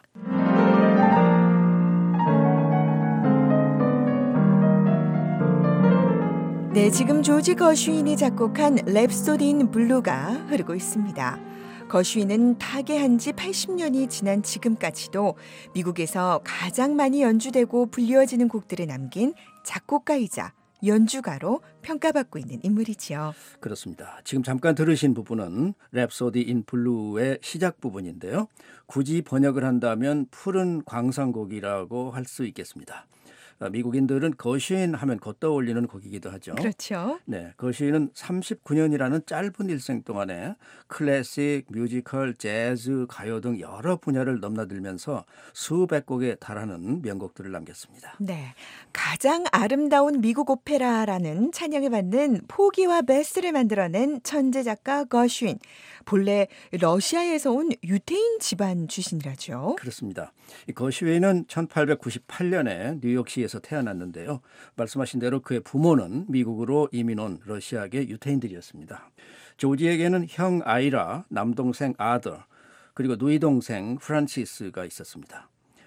S4: 네, 지금 조지 거슈윈이 작곡한 랩소디 인 블루가 흐르고 있습니다. 거슈윈은 타계한 지 80년이 지난 지금까지도 미국에서 가장 많이 연주되고 불리워지는 곡들을 남긴 작곡가이자 연주가로 평가받고 있는 인물이지요.
S8: 그렇습니다. 지금 잠깐 들으신 부분은 랩소디 인 블루의 시작 부분인데요. 굳이 번역을 한다면 푸른 광산곡이라고 할 수 있겠습니다. 미국인들은 거슈윈 하면 겉떠올리는 곡이기도 하죠.
S4: 그렇죠.
S8: 네, 거슈윈은 39년이라는 짧은 일생 동안에 클래식, 뮤지컬, 재즈, 가요 등 여러 분야를 넘나들면서 수백 곡에 달하는 명곡들을 남겼습니다.
S4: 네, 가장 아름다운 미국 오페라라는 찬양을 받는 포기와 베스를 만들어낸 천재 작가 거슈윈. 본래 러시아에서 온 유태인 집안 출신이라죠.
S8: 그렇습니다. 이 거슈윈은 1898년에 뉴욕시에서 태어났는데요. 말씀하신 대로 그의 부모는 미국으로 이민 온 러시아계 유태인들이었습니다. 조지에게는 형 아이라, 남동생 아더, 그리고 누이 동생 프란시스가 있었습니다.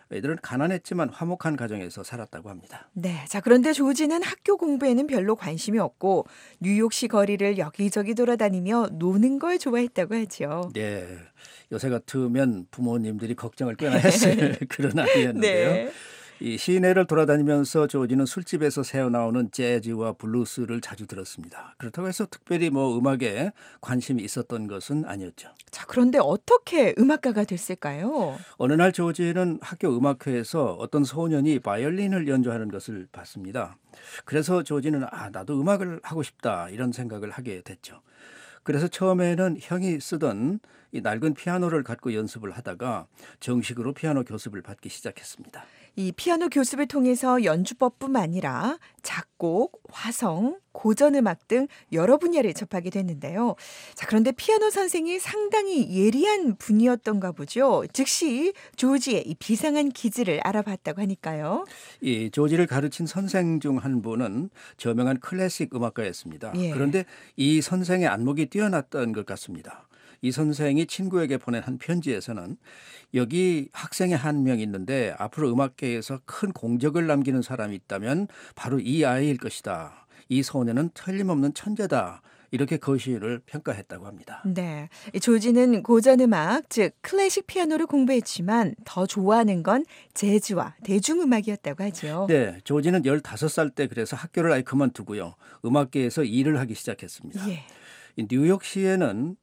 S8: 이들은 가난했지만 화목한 가정에서 살았다고 합니다.
S4: 네, 자 그런데 조지는 학교 공부에는 별로 관심이 없고 뉴욕시 거리를 여기저기 돌아다니며 노는 걸 좋아했다고 하죠.
S8: 네, 요새 같으면 부모님들이 걱정을 꽤나 했을 그런 아이였는데요.
S4: 네.
S8: 이 시내를 돌아다니면서 조지는 술집에서 새어나오는 재즈와 블루스를 자주 들었습니다. 그렇다고 해서 특별히 음악에 관심이 있었던 것은 아니었죠.
S4: 자 그런데 어떻게 음악가가 됐을까요?
S8: 어느 날 조지는 학교 음악회에서 어떤 소년이 바이올린을 연주하는 것을 봤습니다. 그래서 조지는 나도 음악을 하고 싶다 이런 생각을 하게 됐죠. 그래서 처음에는 형이 쓰던 이 낡은 피아노를 갖고 연습을 하다가 정식으로 피아노 교습을 받기 시작했습니다.
S4: 이 피아노 교습을 통해서 연주법뿐만 아니라 작곡, 화성, 고전음악 등 여러 분야를 접하게 됐는데요. 자, 그런데 피아노 선생이 상당히 예리한 분이었던가 보죠. 즉시 조지의 이 비상한 기질을 알아봤다고 하니까요.
S8: 이 조지를 가르친 선생 중 한 분은 저명한 클래식 음악가였습니다.
S4: 예.
S8: 그런데 이 선생의 안목이 뛰어났던 것 같습니다. 이 선생이 친구에게 보낸 한 편지에서는 여기 학생이 한 명 있는데 앞으로 음악계에서 큰 공적을 남기는 사람이 있다면 바로 이 아이일 것이다. 이 소년은 틀림없는 천재다. 이렇게 거시를 평가했다고 합니다.
S4: 네, 조지는 고전음악, 즉 클래식 피아노를 공부했지만 더 좋아하는 건 재즈와 대중음악이었다고 하죠.
S8: 네, 조지는 15살 때 그래서 학교를 아예 그만두고요. 음악계에서 일을 하기 시작했습니다.
S4: 예.
S8: 이 뉴욕시에는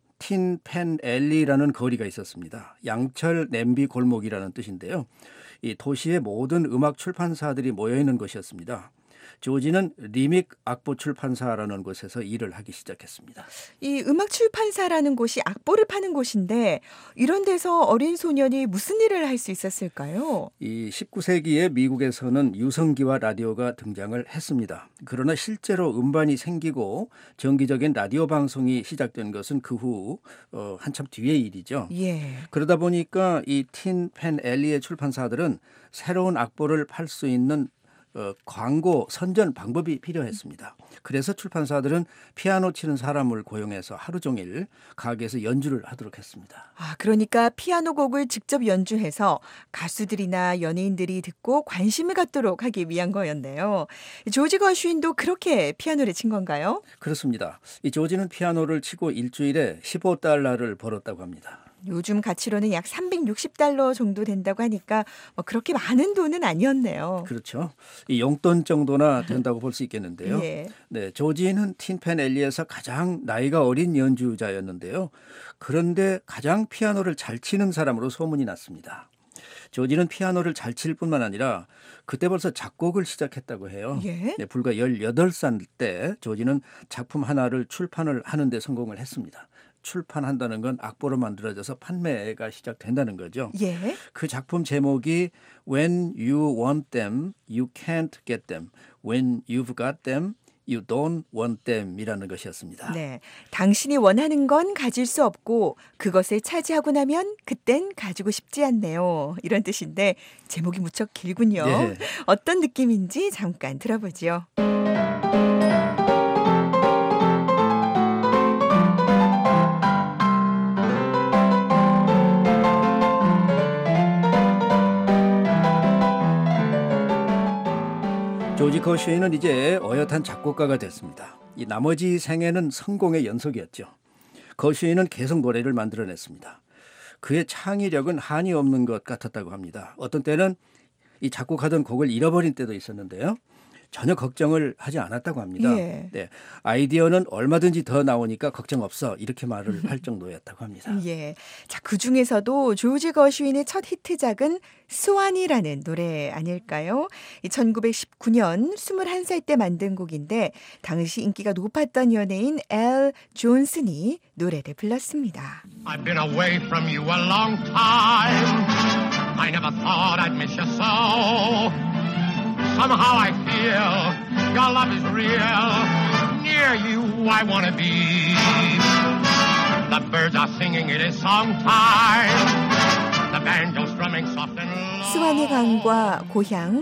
S8: 틴펜앨리라는 거리가 있었습니다. 양철 냄비 골목이라는 뜻인데요. 이 도시의 모든 음악 출판사들이 모여 있는 곳이었습니다. 조지는 리믹 악보 출판사라는 곳에서 일을 하기 시작했습니다.
S4: 이 음악 출판사라는 곳이 악보를 파는 곳인데 이런 데서 어린 소년이 무슨 일을 할 수 있었을까요?
S8: 이 19세기에 미국에서는 유성기와 라디오가 등장을 했습니다. 그러나 실제로 음반이 생기고 정기적인 라디오 방송이 시작된 것은 그 후 한참 뒤의 일이죠.
S4: 예.
S8: 그러다 보니까 이 틴펜앨리의 출판사들은 새로운 악보를 팔 수 있는 광고 선전 방법이 필요했습니다. 그래서 출판사들은 피아노 치는 사람을 고용해서 하루 종일 가게에서 연주를 하도록 했습니다.
S4: 그러니까 피아노 곡을 직접 연주해서 가수들이나 연예인들이 듣고 관심을 갖도록 하기 위한 거였네요. 조지 거슈인도 그렇게 피아노를 친 건가요?
S8: 그렇습니다. 이 조지는 피아노를 치고 일주일에 $15를 벌었다고 합니다.
S4: 요즘 가치로는 약 $360 정도 된다고 하니까 그렇게 많은 돈은 아니었네요.
S8: 그렇죠. 이 용돈 정도나 된다고 볼 수 있겠는데요.
S4: 예.
S8: 네, 조지는 틴펜앨리에서 가장 나이가 어린 연주자였는데요. 그런데 가장 피아노를 잘 치는 사람으로 소문이 났습니다. 조지는 피아노를 잘 칠 뿐만 아니라 그때 벌써 작곡을 시작했다고 해요.
S4: 예?
S8: 네, 불과 18살 때 조지는 작품 하나를 출판을 하는 데 성공을 했습니다. 출판한다는 건 악보로 만들어져서 판매가 시작된다는 거죠.
S4: 예.
S8: 그 작품 제목이 When you want them, you can't get them. When you've got them, you don't want them 이라는 것이었습니다.
S4: 네, 당신이 원하는 건 가질 수 없고 그것을 차지하고 나면 그땐 가지고 싶지 않네요. 이런 뜻인데 제목이 무척 길군요.
S8: 네.
S4: 어떤 느낌인지 잠깐 들어보죠.
S8: 조지 거슈인은 이제 어엿한 작곡가가 됐습니다. 이 나머지 생애는 성공의 연속이었죠. 거슈인은 계속 노래를 만들어냈습니다. 그의 창의력은 한이 없는 것 같았다고 합니다. 어떤 때는 이 작곡하던 곡을 잃어버린 때도 있었는데요. 전혀 걱정을 하지 않았다고 합니다.
S4: 예.
S8: 네, 아이디어는 얼마든지 더 나오니까 걱정 없어 이렇게 말을 할 정도였다고 합니다.
S4: 예. 자, 그 중에서도 조지 거슈인의 첫 히트작은 스완이라는 노래 아닐까요? 1919년 21살 때 만든 곡인데 당시 인기가 높았던 연예인 엘 존슨이 노래를 불렀습니다.
S9: I've been away from you a long time. I never thought I'd miss you so. Somehow I feel your love is real. Near you I want to be. The birds are singing, it is song time. The banjo's strumming soft and low.
S4: 스완의 강과 고향,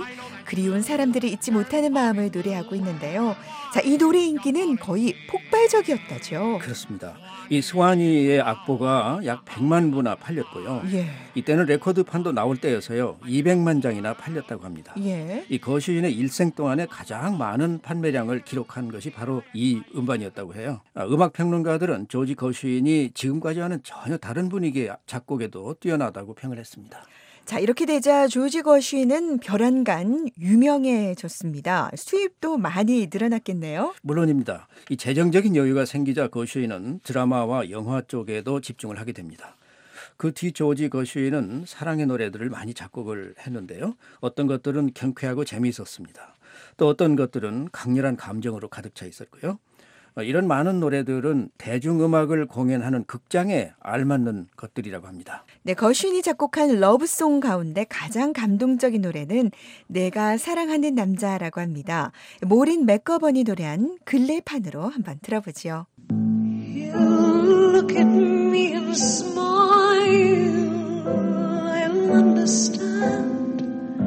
S4: 그리운 사람들을 잊지 못하는 마음을 노래하고 있는데요. 자, 이 노래 인기는 거의 폭발적이었다죠.
S8: 그렇습니다. 이 스와니의 악보가 약 100만 부나 팔렸고요.
S4: 예.
S8: 이때는 레코드판도 나올 때여서요. 200만 장이나 팔렸다고 합니다.
S4: 예.
S8: 이 거슈인의 일생 동안에 가장 많은 판매량을 기록한 것이 바로 이 음반이었다고 해요. 음악 평론가들은 조지 거슈인이 지금까지와는 전혀 다른 분위기의 작곡에도 뛰어나다고 평을 했습니다.
S4: 자, 이렇게 되자 조지 거슈인은 별안간 유명해졌습니다. 수입도 많이 늘어났겠네요.
S8: 물론입니다. 이 재정적인 여유가 생기자 거슈인은 드라마와 영화 쪽에도 집중을 하게 됩니다. 그 뒤 조지 거슈인은 사랑의 노래들을 많이 작곡을 했는데요. 어떤 것들은 경쾌하고 재미있었습니다. 또 어떤 것들은 강렬한 감정으로 가득 차 있었고요. 이런 많은 노래들은 대중음악을 공연하는 극장에 알맞는 것들이라고 합니다.
S4: 네, 거슈인이 작곡한 러브송 가운데 가장 감동적인 노래는 내가 사랑하는 남자라고 합니다. 모린 맥거번이 노래한 글레판으로 한번 들어보죠.
S10: You look at me and smile, I'll understand,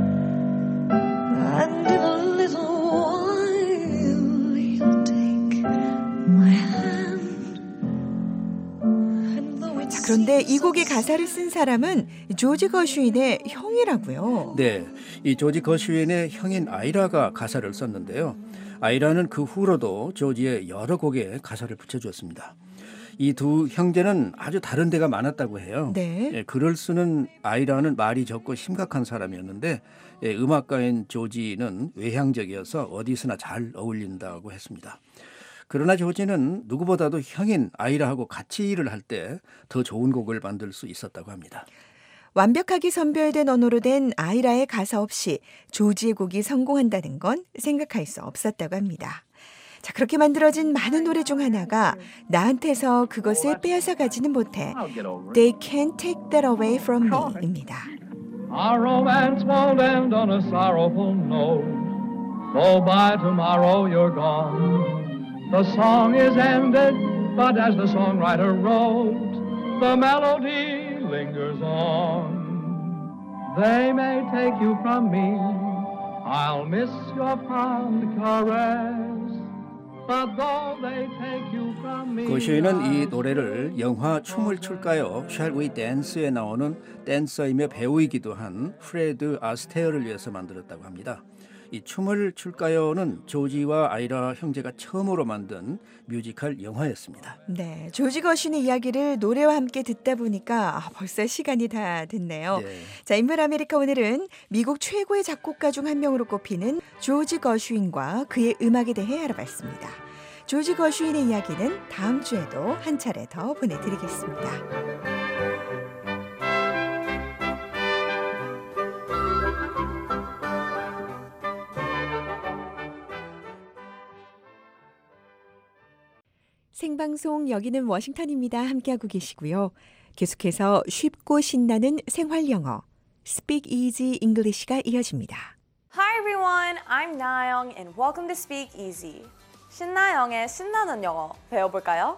S10: and in a little while you'll take my hand.
S4: 자, 그런데 이 곡의 가사를 쓴 사람은 조지 거슈인의 형이라고요.
S8: 네, 이 조지 거슈인의 형인 아이라가 가사를 썼는데요. 아이라는 그 후로도 조지의 여러 곡에 가사를 붙여주었습니다. 이 두 형제는 아주 다른 데가 많았다고 해요.
S4: 네.
S8: 예, 글을 쓰는 아이라는 말이 적고 심각한 사람이었는데 음악가인 조지는 외향적이어서 어디서나 잘 어울린다고 했습니다. 그러나 조지는 누구보다도 형인 아이라하고 같이 일을 할 때 더 좋은 곡을 만들 수 있었다고 합니다.
S4: 완벽하게 선별된 언어로 된 아이라의 가사 없이 조지의 곡이 성공한다는 건 생각할 수 없었다고 합니다. 자, 그렇게 만들어진 많은 노래 중 하나가 나한테서 그것을 빼앗아 가지는 못해 They can't take that away from me입니다.
S11: Our romance won't end on a sorrowful note. So by tomorrow you're gone. The song is ended, but as the songwriter wrote, the melody lingers on. They may take you from me. I'll miss your fond caress. But though they take you from me.
S8: 거슈인은 이 노래를 영화 춤을 출까요? Shall We Dance에 나오는 댄서이며 배우이기도 한 프레드 아스테어를 위해서 만들었다고 합니다. 이 춤을 출까요는 조지와 아이라 형제가 처음으로 만든 뮤지컬 영화였습니다.
S4: 네, 조지 거슈인의 이야기를 노래와 함께 듣다 보니까 벌써 시간이 다 됐네요.
S8: 네.
S4: 자, 인물 아메리카 오늘은 미국 최고의 작곡가 중 한 명으로 꼽히는 조지 거슈인과 그의 음악에 대해 알아봤습니다. 조지 거슈인의 이야기는 다음 주에도 한 차례 더 보내드리겠습니다. 생방송 여기는 워싱턴입니다. 함께하고 계시고요. 계속해서 쉽고 신나는 생활 영어 Speak Easy English가 이어집니다.
S12: Hi everyone, I'm 나영 and welcome to Speak Easy. 신나영의 신나는 영어 배워볼까요?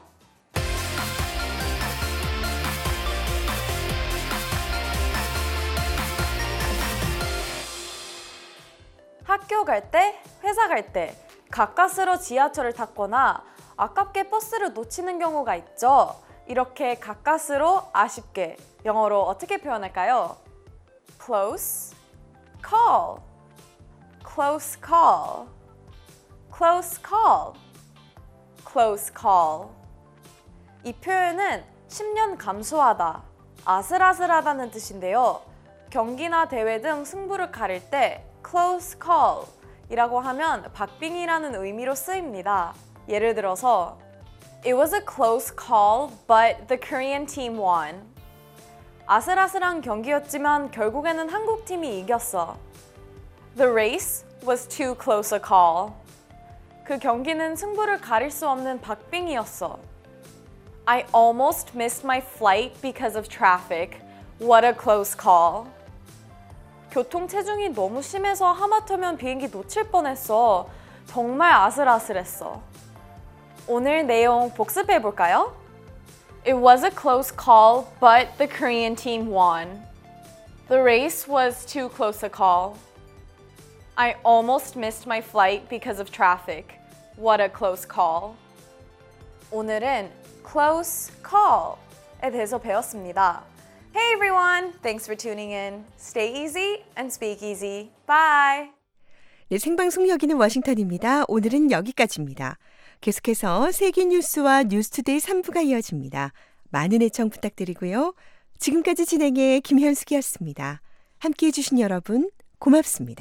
S12: 학교 갈 때, 회사 갈 때 가까스로 지하철을 탔거나 아깝게 버스를 놓치는 경우가 있죠. 이렇게 가까스로 아쉽게 영어로 어떻게 표현할까요? Close call, close call, close call, close call. 이 표현은 10년 감수하다, 아슬아슬하다는 뜻인데요. 경기나 대회 등 승부를 가릴 때 close call 이라고 하면 박빙이라는 의미로 쓰입니다. 예를 들어서 It was a close call, but the Korean team won. 아슬아슬한 경기였지만 결국에는 한국 팀이 이겼어. The race was too close a call. 그 경기는 승부를 가릴 수 없는 박빙이었어. I almost missed my flight because of traffic. What a close call. 교통 체중이 너무 심해서 하마터면 비행기 놓칠 뻔했어. 정말 아슬아슬했어. 오늘 내용 복습해 볼까요? It was a close call, but the Korean team won. The race was too close a call. I almost missed my flight because of traffic. What a close call. 오늘은 close call에 대해서 배웠습니다. Hey everyone, thanks for tuning in. Stay easy and speak easy. Bye.
S4: 네, 생방송 여기는 워싱턴입니다. 오늘은 여기까지입니다. 계속해서 세계 뉴스와 뉴스투데이 3부가 이어집니다. 많은 애청 부탁드리고요. 지금까지 진행의 김현숙이었습니다. 함께해 주신 여러분 고맙습니다.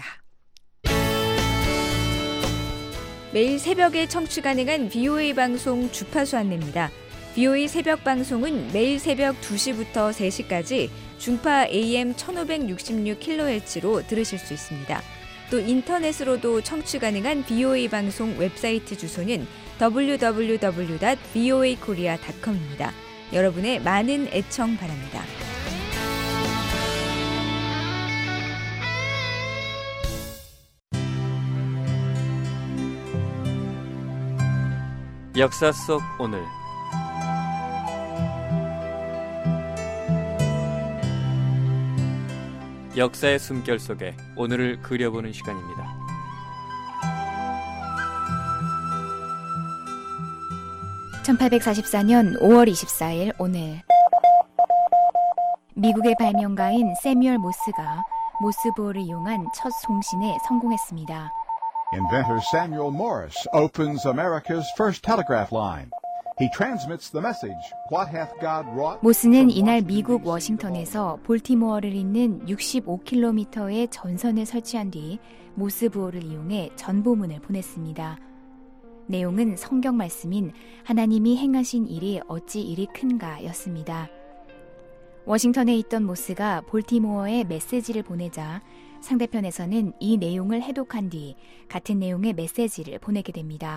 S13: 매일 새벽에 청취 가능한 VOA 방송 주파수 안내입니다. VOA 새벽 방송은 매일 새벽 2시부터 3시까지 중파 AM 1566kHz로 들으실 수 있습니다. 또 인터넷으로도 청취 가능한 VOA 방송 웹사이트 주소는 www.voakorea.com입니다. 여러분의 많은 애청 바랍니다.
S3: 역사 속 오늘 역사의 숨결 속에 오늘을 그려보는 시간입니다.
S13: (1844년 5월 24일) 오늘 미국의 발명가인 세뮤얼 모스가 모스보어를 이용한 첫 송신에 성공했습니다.
S14: Inventor Samuel Morse opens America's first telegraph line. He transmits the message, What hath God wrought?
S13: 모스는 이날 미국 워싱턴에서 볼티모어를 잇는 65km의 전선을 설치한 뒤 모스보어를 이용해 전보문을 보냈습니다. 내용은 성경 말씀인 하나님이 행하신 일이 어찌 이리 큰가였습니다. 워싱턴에 있던 모스가 볼티모어에 메시지를 보내자 상대편에서는 이 내용을 해독한 뒤 같은 내용의 메시지를 보내게 됩니다.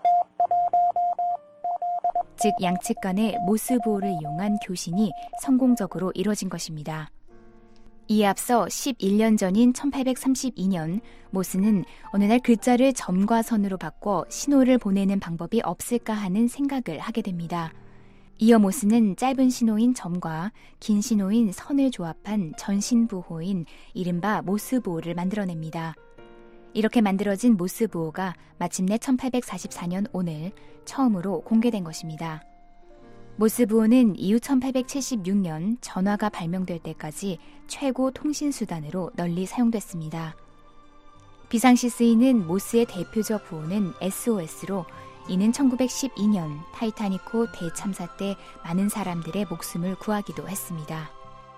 S13: 즉 양측 간의 모스보어를 이용한 교신이 성공적으로 이뤄진 것입니다. 이에 앞서 11년 전인 1832년 모스는 어느 날 글자를 점과 선으로 바꿔 신호를 보내는 방법이 없을까 하는 생각을 하게 됩니다. 이어 모스는 짧은 신호인 점과 긴 신호인 선을 조합한 전신부호인 이른바 모스보어를 만들어냅니다. 이렇게 만들어진 모스보어가 마침내 1844년 오늘 처음으로 공개된 것입니다. 모스보어는 이후 1876년 전화가 발명될 때까지 최고 통신수단으로 널리 사용됐습니다. 비상시 쓰이는 모스의 대표적 부호는 SOS로 이는 1912년 타이타닉호 대참사 때 많은 사람들의 목숨을 구하기도 했습니다.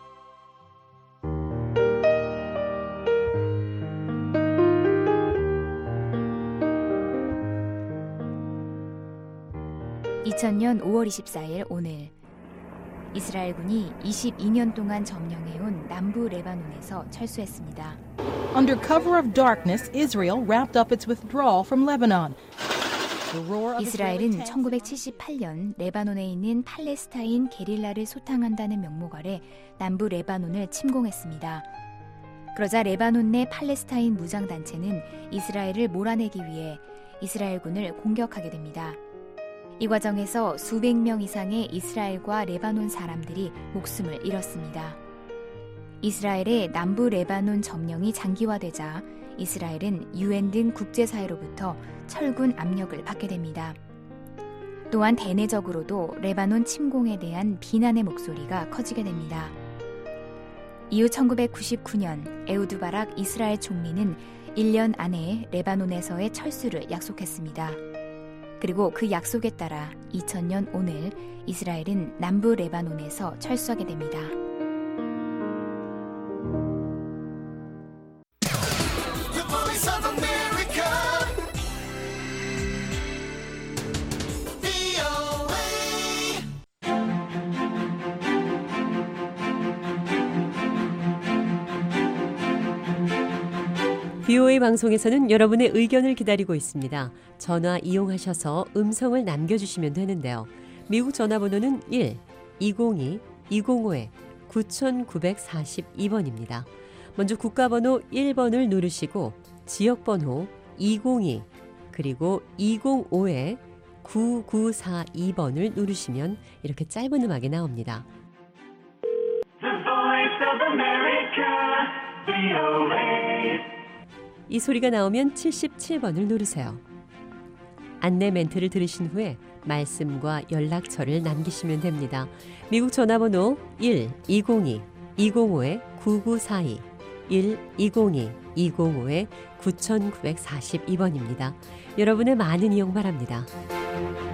S13: (2000년 5월 24일) 오늘 이스라엘군이 22년 동안 점령해온 남부 레바논에서 철수했습니다.
S15: Under cover of darkness, Israel wrapped up its withdrawal from Lebanon.
S13: 이스라엘은 1978년 레바논에 있는 팔레스타인 게릴라를 소탕한다는 명목 아래 남부 레바논을 침공했습니다. 그러자 레바논 내 팔레스타인 무장단체는 이스라엘을 몰아내기 위해 이스라엘군을 공격하게 됩니다. 이 과정에서 수백 명 이상의 이스라엘과 레바논 사람들이 목숨을 잃었습니다. 이스라엘의 남부 레바논 점령이 장기화되자 이스라엘은 UN 등 국제사회로부터 철군 압력을 받게 됩니다. 또한 대내적으로도 레바논 침공에 대한 비난의 목소리가 커지게 됩니다. 이후 1999년 에우드 바락 이스라엘 총리는 1년 안에 레바논에서의 철수를 약속했습니다. 그리고 그 약속에 따라 2000년 오늘 이스라엘은 남부 레바논에서 철수하게 됩니다.
S16: VOA 방송에서는 여러분의 의견을 기다리고 있습니다. 전화 이용하셔서 음성을 남겨주시면 되는데요. 미국 전화번호는 1-202-205-9942번입니다. 먼저 국가번호 1번을 누르시고 지역번호 202 그리고 205-9942번을 누르시면 이렇게 짧은 음악이 나옵니다. 이 소리가 나오면 77번을 누르세요. 안내 멘트를 들으신 후에 말씀과 연락처를 남기시면 됩니다. 미국 전화번호 1-202-205-9942 1-202-205-9942번입니다. 여러분의 많은 이용 바랍니다.